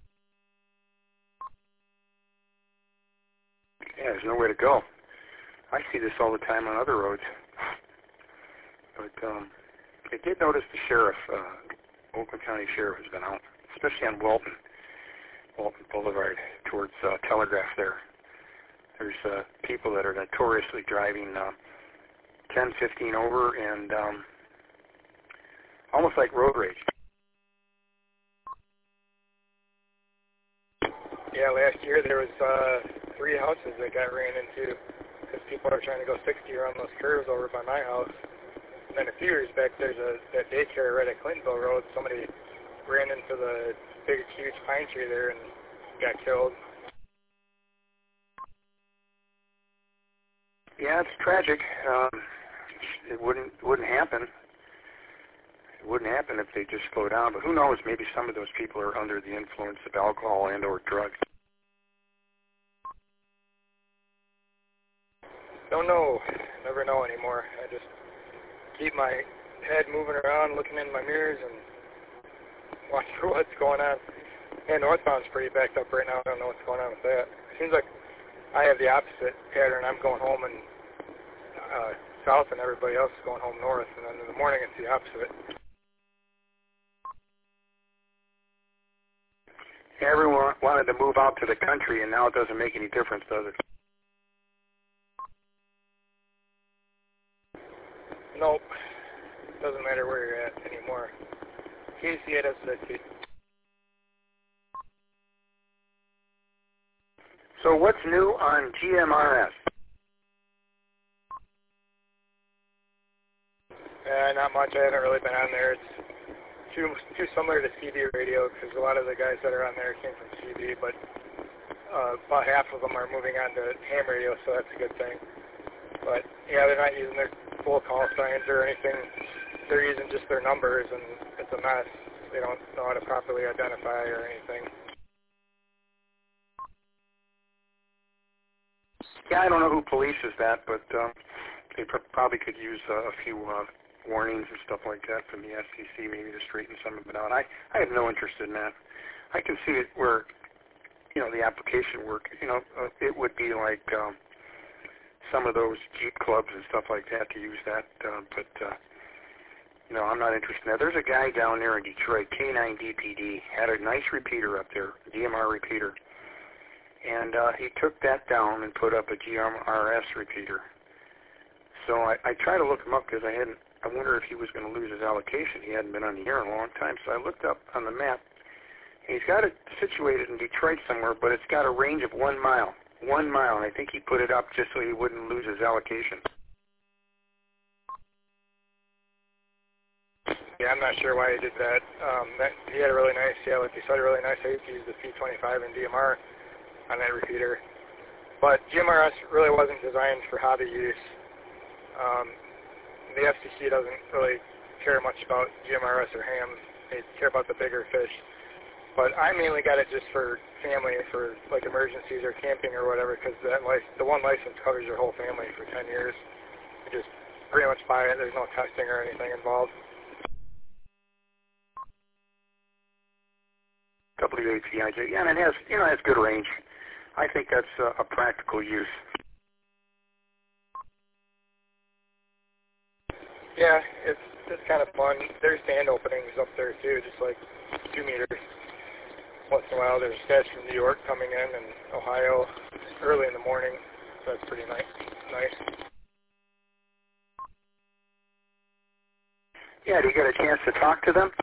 Yeah, there's nowhere to go. I see this all the time on other roads. But um, I did notice the sheriff, uh, Oakland County Sheriff, has been out, especially on Walton, Walton Boulevard towards uh, Telegraph there. There's uh, people that are notoriously driving uh, ten, fifteen over, and um, almost like road rage. Yeah, last year there was uh, three houses that got ran into because people are trying to go sixty around those curves over by my house. And then a few years back, there's a that daycare right at Clintonville Road. Somebody ran into the big, huge pine tree there and got killed. Yeah, it's tragic. Um, it wouldn't wouldn't happen. It wouldn't happen if they just slow down. But who knows? Maybe some of those people are under the influence of alcohol and/or drugs. Don't know. Never know anymore. I just keep my head moving around, looking in my mirrors, and watching for what's going on. And northbound's pretty backed up right now. I don't know what's going on with that. It seems like I have the opposite pattern. I'm going home and uh, south, and everybody else is going home north. And then in the morning, it's the opposite. Everyone wanted to move out to the country, and now it doesn't make any difference, does it? Nope. Doesn't matter where you're at anymore. K C A does that too. So what's new on G M R S? Uh, not much. I haven't really been on there. It's too too similar to C B radio because a lot of the guys that are on there came from C B, but uh, about half of them are moving on to ham radio, so that's a good thing. But yeah, they're not using their full call signs or anything. They're using just their numbers, and it's it's a mess. They don't know how to properly identify or anything. Yeah, I don't know who polices that, but um, they pr- probably could use uh, a few uh, warnings and stuff like that from the S C C, maybe to straighten some of it out. I, I have no interest in that. I can see it where, you know, the application work, you know, uh, it would be like um, some of those Jeep clubs and stuff like that to use that, uh, but, uh, you know, I'm not interested in that. There's a guy down there in Detroit, K nine D P D, had a nice repeater up there, D M R repeater, and uh, he took that down and put up a G M R S repeater. So I, I tried to look him up because I hadn't, I wonder if he was going to lose his allocation. He hadn't been on the air in a long time, so I looked up on the map. He's got it situated in Detroit somewhere, but it's got a range of one mile. One mile, and I think he put it up just so he wouldn't lose his allocation. Yeah, I'm not sure why he did that. Um, that he had a really nice, yeah, like you said, a really nice. I used to use the P twenty-five and D M R on that repeater. But G M R S really wasn't designed for hobby use. Um, the F C C doesn't really care much about G M R S or hams. They care about the bigger fish. But I mainly got it just for family, for like emergencies or camping or whatever, because that lic- the one license covers your whole family for ten years. You just pretty much buy it. There's no testing or anything involved. W A P I J, yeah, and it has, you know, it has good range. I think that's a, a practical use. Yeah, it's it's kind of fun. There's stand openings up there too, just like two meters. Once in a while, there's guys from New York coming in and Ohio early in the morning, so that's pretty nice. Nice. Yeah, do you get a chance to talk to them?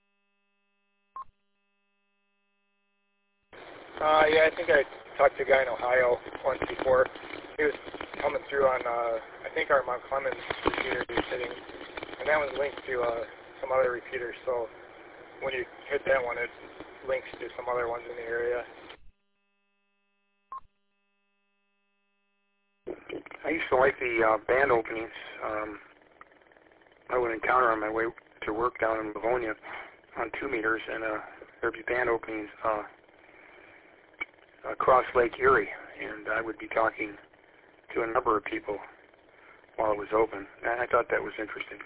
Uh, yeah, I think I talked to a guy in Ohio once before. He was coming through on, uh, I think our Mount Clemens repeater he was hitting, and that was linked to uh, some other repeaters, so when you hit that one, it links to some other ones in the area. I used to like the uh, band openings. Um, I would encounter on my way to work down in Livonia on two meters, and uh, there'd be band openings uh, across Lake Erie, and I would be talking to a number of people while it was open, and I thought that was interesting.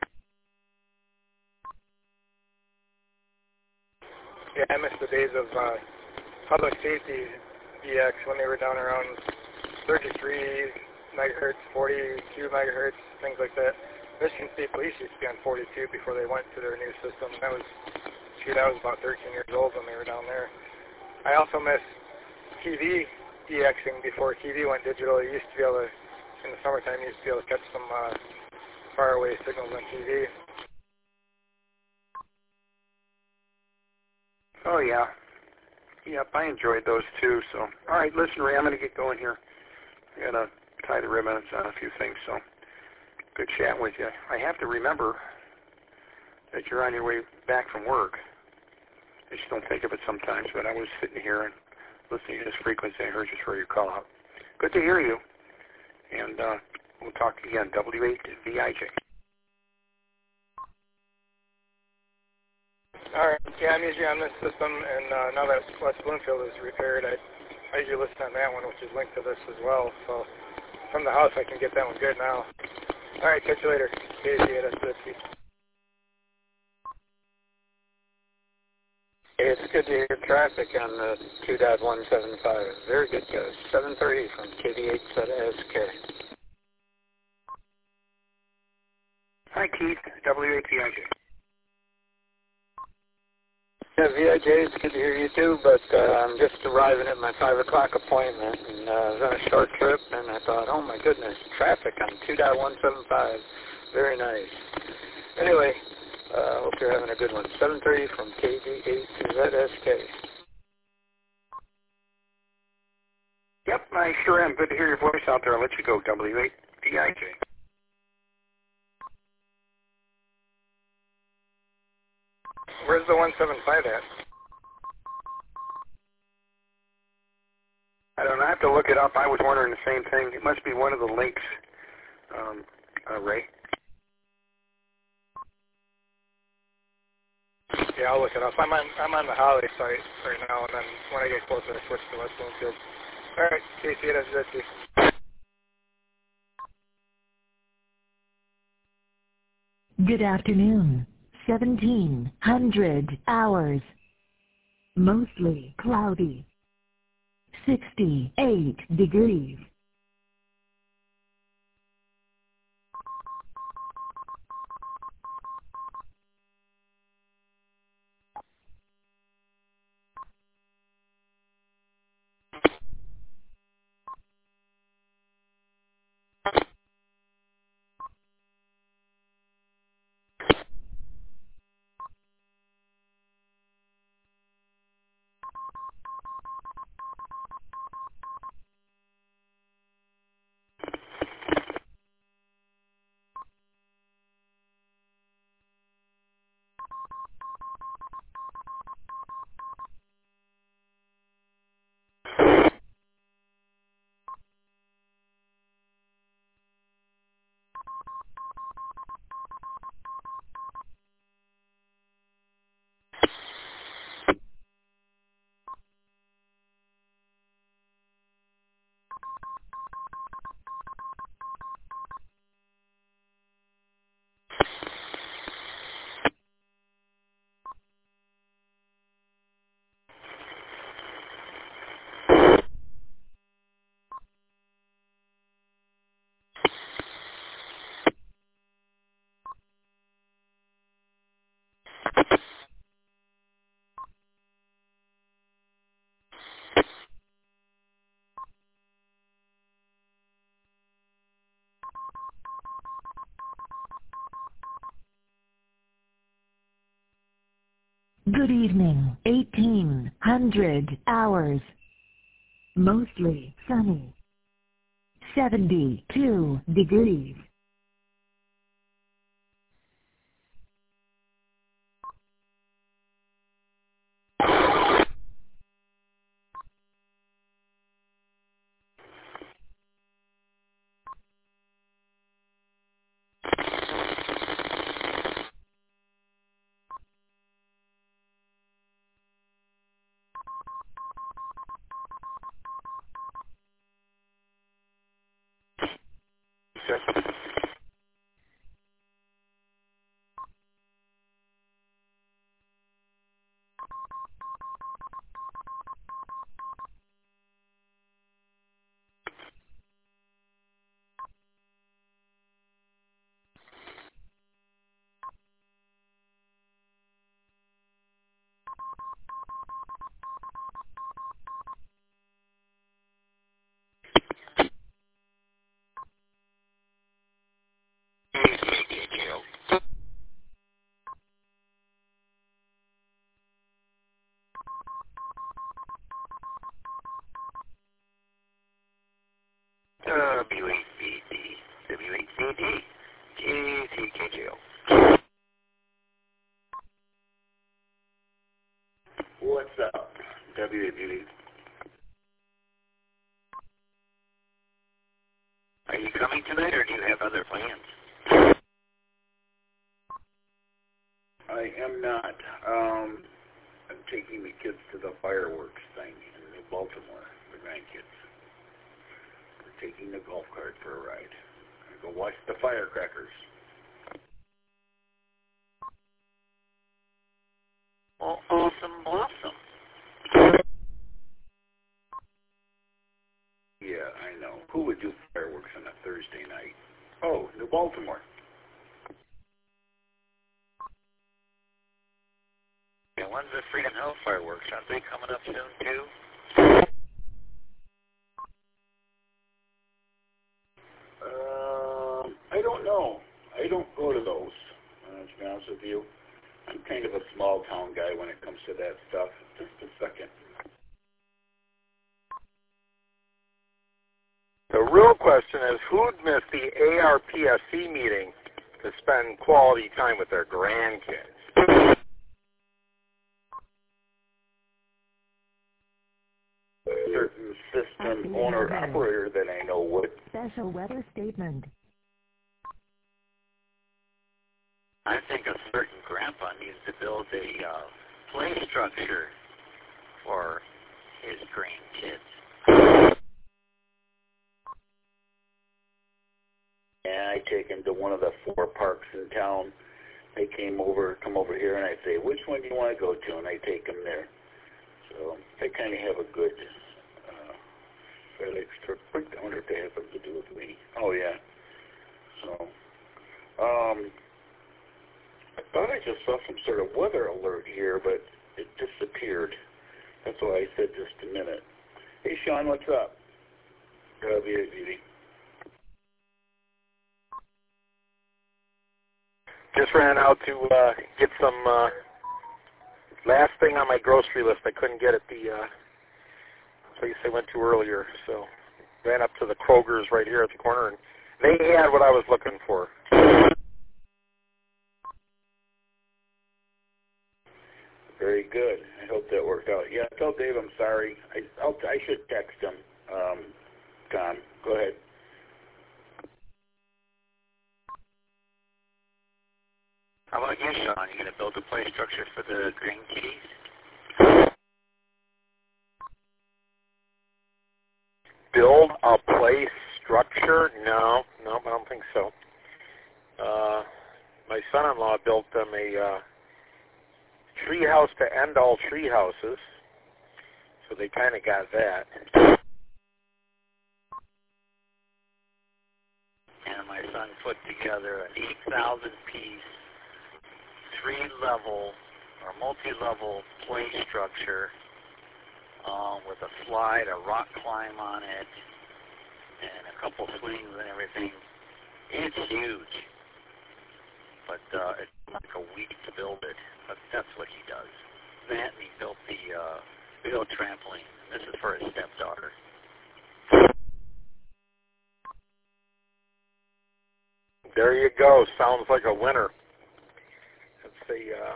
Yeah, I miss the days of uh, public safety B X when they were down around thirty-three megahertz, forty-two megahertz, things like that. Michigan State Police used to be on forty-two before they went to their new system. That was, shoot, I was about thirteen years old when they were down there. I also miss T V DXing before T V went digital. You used to be able to, in the summertime, you used to be able to catch some uh, faraway signals on T V. Oh, yeah. Yep, I enjoyed those too. So, all right, listen, Ray, I'm going to get going here. I got to tie the ribbons on a few things, so good chat with you. I have to remember that you're on your way back from work. I just don't think of it sometimes, but I was sitting here and listening to this frequency. I heard just for your call out. Good to hear you, and uh, we'll talk again. W eight V I J. All right. Yeah, I'm usually on this system, and uh, now that West Bloomfield is repaired, I, I usually listen on that one, which is linked to this as well. So from the house, I can get that one good now. All right, catch you later. K Z, that's it. It's good to hear traffic on the two point one seven five. Very good, guys. seven thirty from K V eight Z S K. Hi, Keith. W eight V I J. Yeah, V I J, it's good to hear you too, but uh, I'm just arriving at my five o'clock appointment, and uh, I was on a short trip, and I thought, oh my goodness, traffic on two point one seven five. Very nice. Anyway, I uh, hope you're having a good one. seven thirty from K V eight Z S K. Yep, I sure am. Good to hear your voice out there. I'll let you go, W eight V I J. Where's the one seven five at? I don't know. I have to look it up. I was wondering the same thing. It must be one of the links, um, uh, Ray. Yeah, I'll look it up. I'm on I'm on the Holly site right now, and then when I get closer, I switch to West Bloomfield. All right, Casey, that's it. Good afternoon. seventeen hundred hours. Mostly cloudy. sixty-eight degrees. Good evening. eighteen hundred hours. Mostly sunny. seventy-two degrees. W eight B D, W eight B D, G C K J O. What's up, W eight B D? Are you coming tonight, or do you have other plans? I am not. Um, I'm taking the kids to the fireworks thing in New Baltimore, the grandkids. We're taking the golf cart for a ride. I'm going to go watch the firecrackers. Oh, awesome blossom. Yeah, I know. Who would do fireworks on a Thursday night? Oh, New Baltimore. And when's the Freedom Hill fireworks? Aren't they coming up soon, too? Um, I don't know. I don't go to those, uh, to be honest with you. I'm kind of a small town guy when it comes to that stuff. Just a second. The real question is, who'd miss the A R P S C meeting to spend quality time with their grandkids? A certain system owner operator that I know would. Special weather statement. I think a certain grandpa needs to build a uh, play structure for his grandkids. And I take him to one of the four parks in town. They came over, come over here, and I say, which one do you want to go to? And I take them there. So they kind of have a good uh, FedEx trip. I wonder if they have something to do with me. Oh, yeah. So, um, I thought I just saw some sort of weather alert here, but it disappeared. That's why I said just a minute. Hey, Sean, what's up? That'll be it, Beauty. Just ran out to uh, get some uh, last thing on my grocery list. I couldn't get at the uh, place I went to earlier, so ran up to the Kroger's right here at the corner, and they had what I was looking for. Very good. I hope that worked out. Yeah, tell Dave I'm sorry. I I'll, I should text him. Um, Tom, go ahead. How about you, Sean? You going to build a play structure for the green kitties? Build a play structure? No, no, I don't think so. Uh, my son-in-law built them a uh, tree house to end all tree houses, so they kind of got that. And my son put together an eight thousand piece three-level or multi-level play structure um, with a slide, a rock climb on it, and a couple swings and everything. It's huge, but uh, it took like a week to build it. But that's what he does. That and he built the uh, big old trampoline. This is for his stepdaughter. There you go. Sounds like a winner. That's a, uh,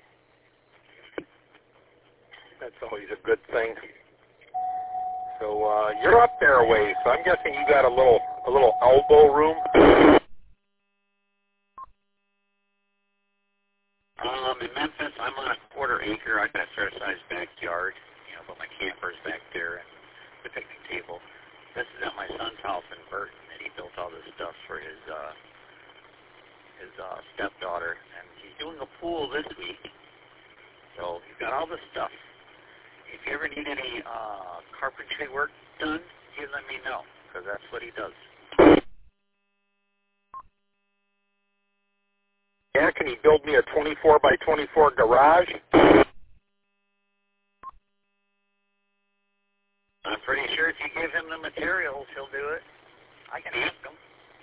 that's always a good thing. So uh, you're up there a ways, so I'm guessing you got a little a little elbow room. Um, in Memphis, I'm on a quarter acre. I've got a fair-sized backyard, you know, but my camper's back there and the picnic table. This is at my son's house in Burton, and he built all this stuff for his uh, his uh, stepdaughter, and he's doing a pool this week. So he's got all this stuff. If you ever need any uh, carpentry work done, you let me know, because that's what he does. Yeah, can you build me a twenty-four by twenty-four garage? I'm pretty sure if you give him the materials, he'll do it. I can ask him.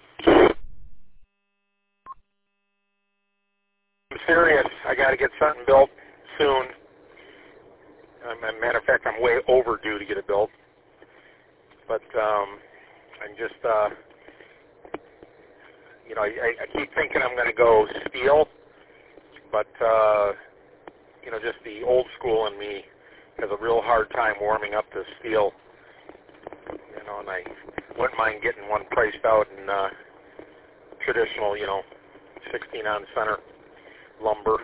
I'm serious. I got to get something built soon. Um, as a matter of fact, I'm way overdue to get it built. But um, I'm just, uh, you know, I, I keep thinking I'm going to go steel, but, uh, you know, just the old school in me has a real hard time warming up to steel. You know, and I wouldn't mind getting one priced out in uh, traditional, you know, sixteen on center lumber.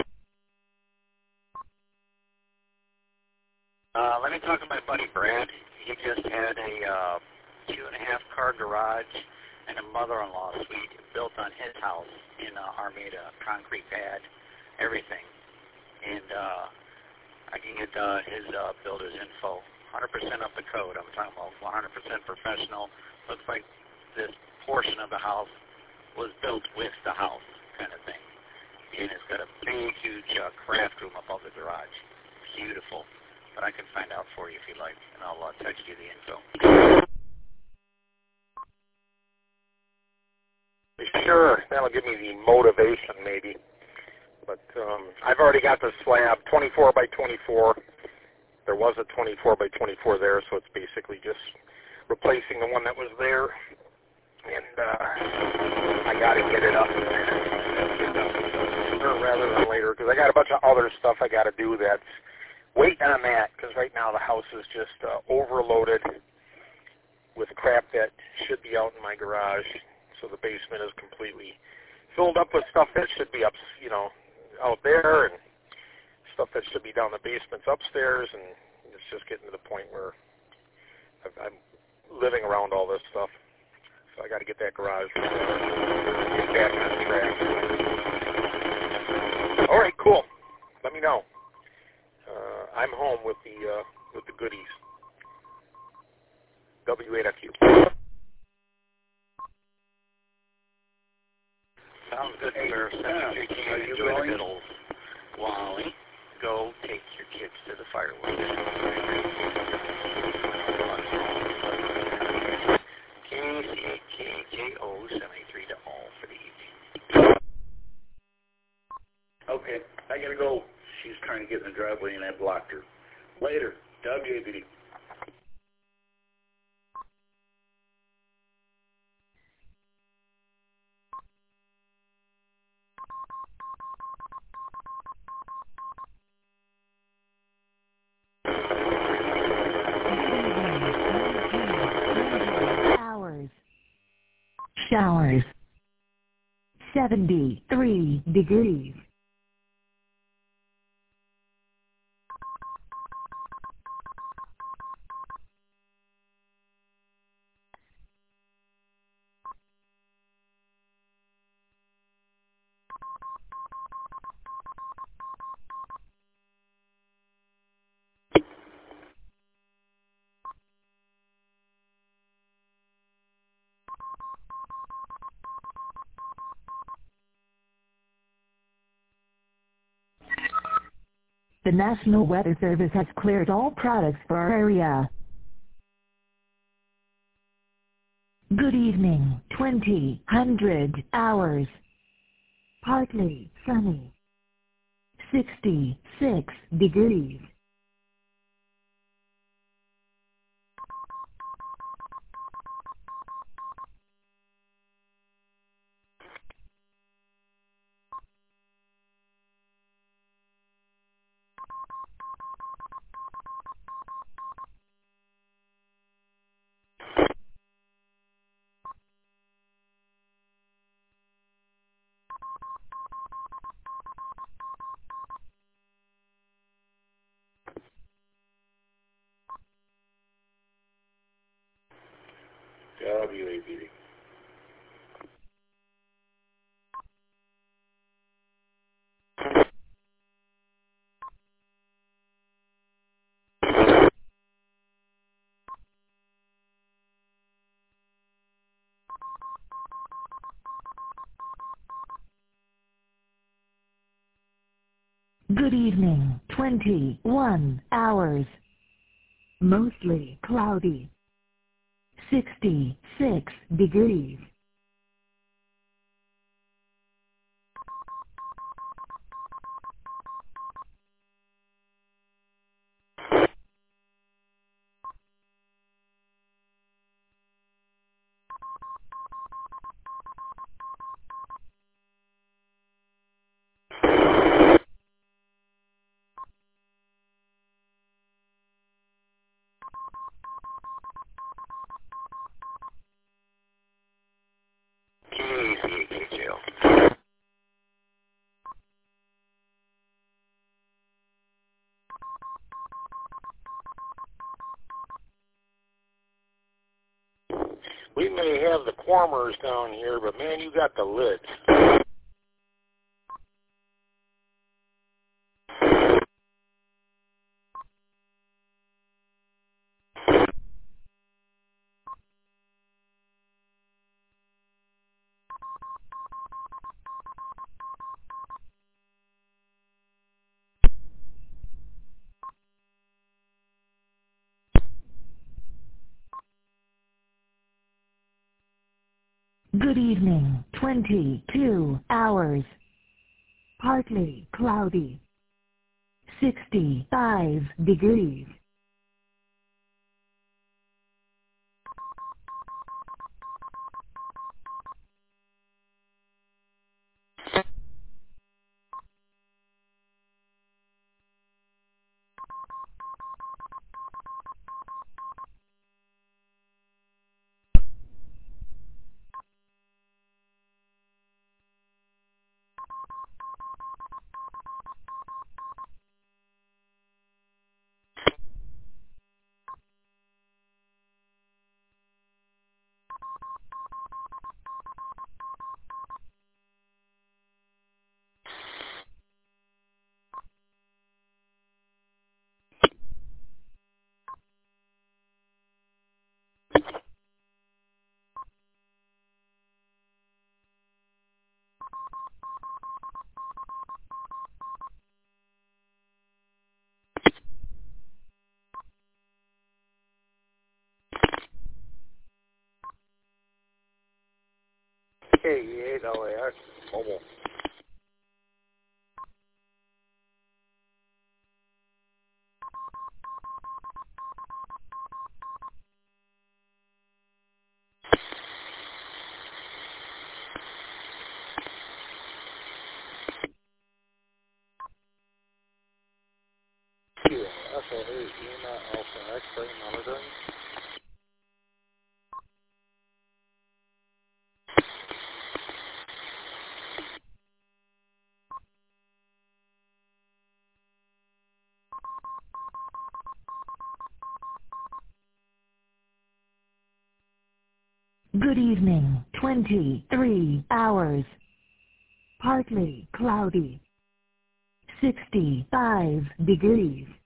Uh, let me talk to my buddy Brad. He just had a uh, two and a half car garage and a mother-in-law suite built on his house in uh, Armada, concrete pad, everything. And uh, I can get uh, his uh, builder's info, one hundred percent up the code. I'm talking about one hundred percent professional. Looks like this portion of the house was built with the house kind of thing. And it's got a big, huge uh, craft room above the garage. Beautiful. But I can find out for you if you like, and I'll uh, text you the info. Sure, that'll give me the motivation maybe. But um, I've already got the slab, twenty-four by twenty-four. There was a twenty-four by twenty-four there, so it's basically just replacing the one that was there. And uh, I got to get it up sooner rather than later, because I got a bunch of other stuff I got to do that's waiting on that, because right now the house is just uh, overloaded with crap that should be out in my garage. So the basement is completely filled up with stuff that should be up, you know, out there, and stuff that should be down the basements upstairs, and it's just getting to the point where I've, I'm living around all this stuff. So I got to get that garage get back on track. All right, cool. Let me know. Uh, I'm home with the uh, with the goodies. W eight F U. Sounds good, sir. Send your kids enjoy the middle. Wally, go take your kids to the fireworks. K C A K J O seventy-three to all for the evening. Okay, I gotta go. She's trying to get in the driveway and I blocked her. Later, W A B D. Hours. Showers. seventy-three degrees. The National Weather Service has cleared all products for our area. Good evening, twenty hundred hours. Partly sunny. sixty-six degrees. W A B D. Good evening, twenty-one hours. Mostly cloudy. sixty-six degrees. K C A K J O. We may have the Quormers down here, but man, you got the lids. Good evening, twenty-two hours. Partly cloudy. sixty-five degrees. K E eight L A X, mobile. F L eight, Lima Alpha X-ray monitoring. Good evening, twenty-three hours. Partly cloudy. sixty-five degrees.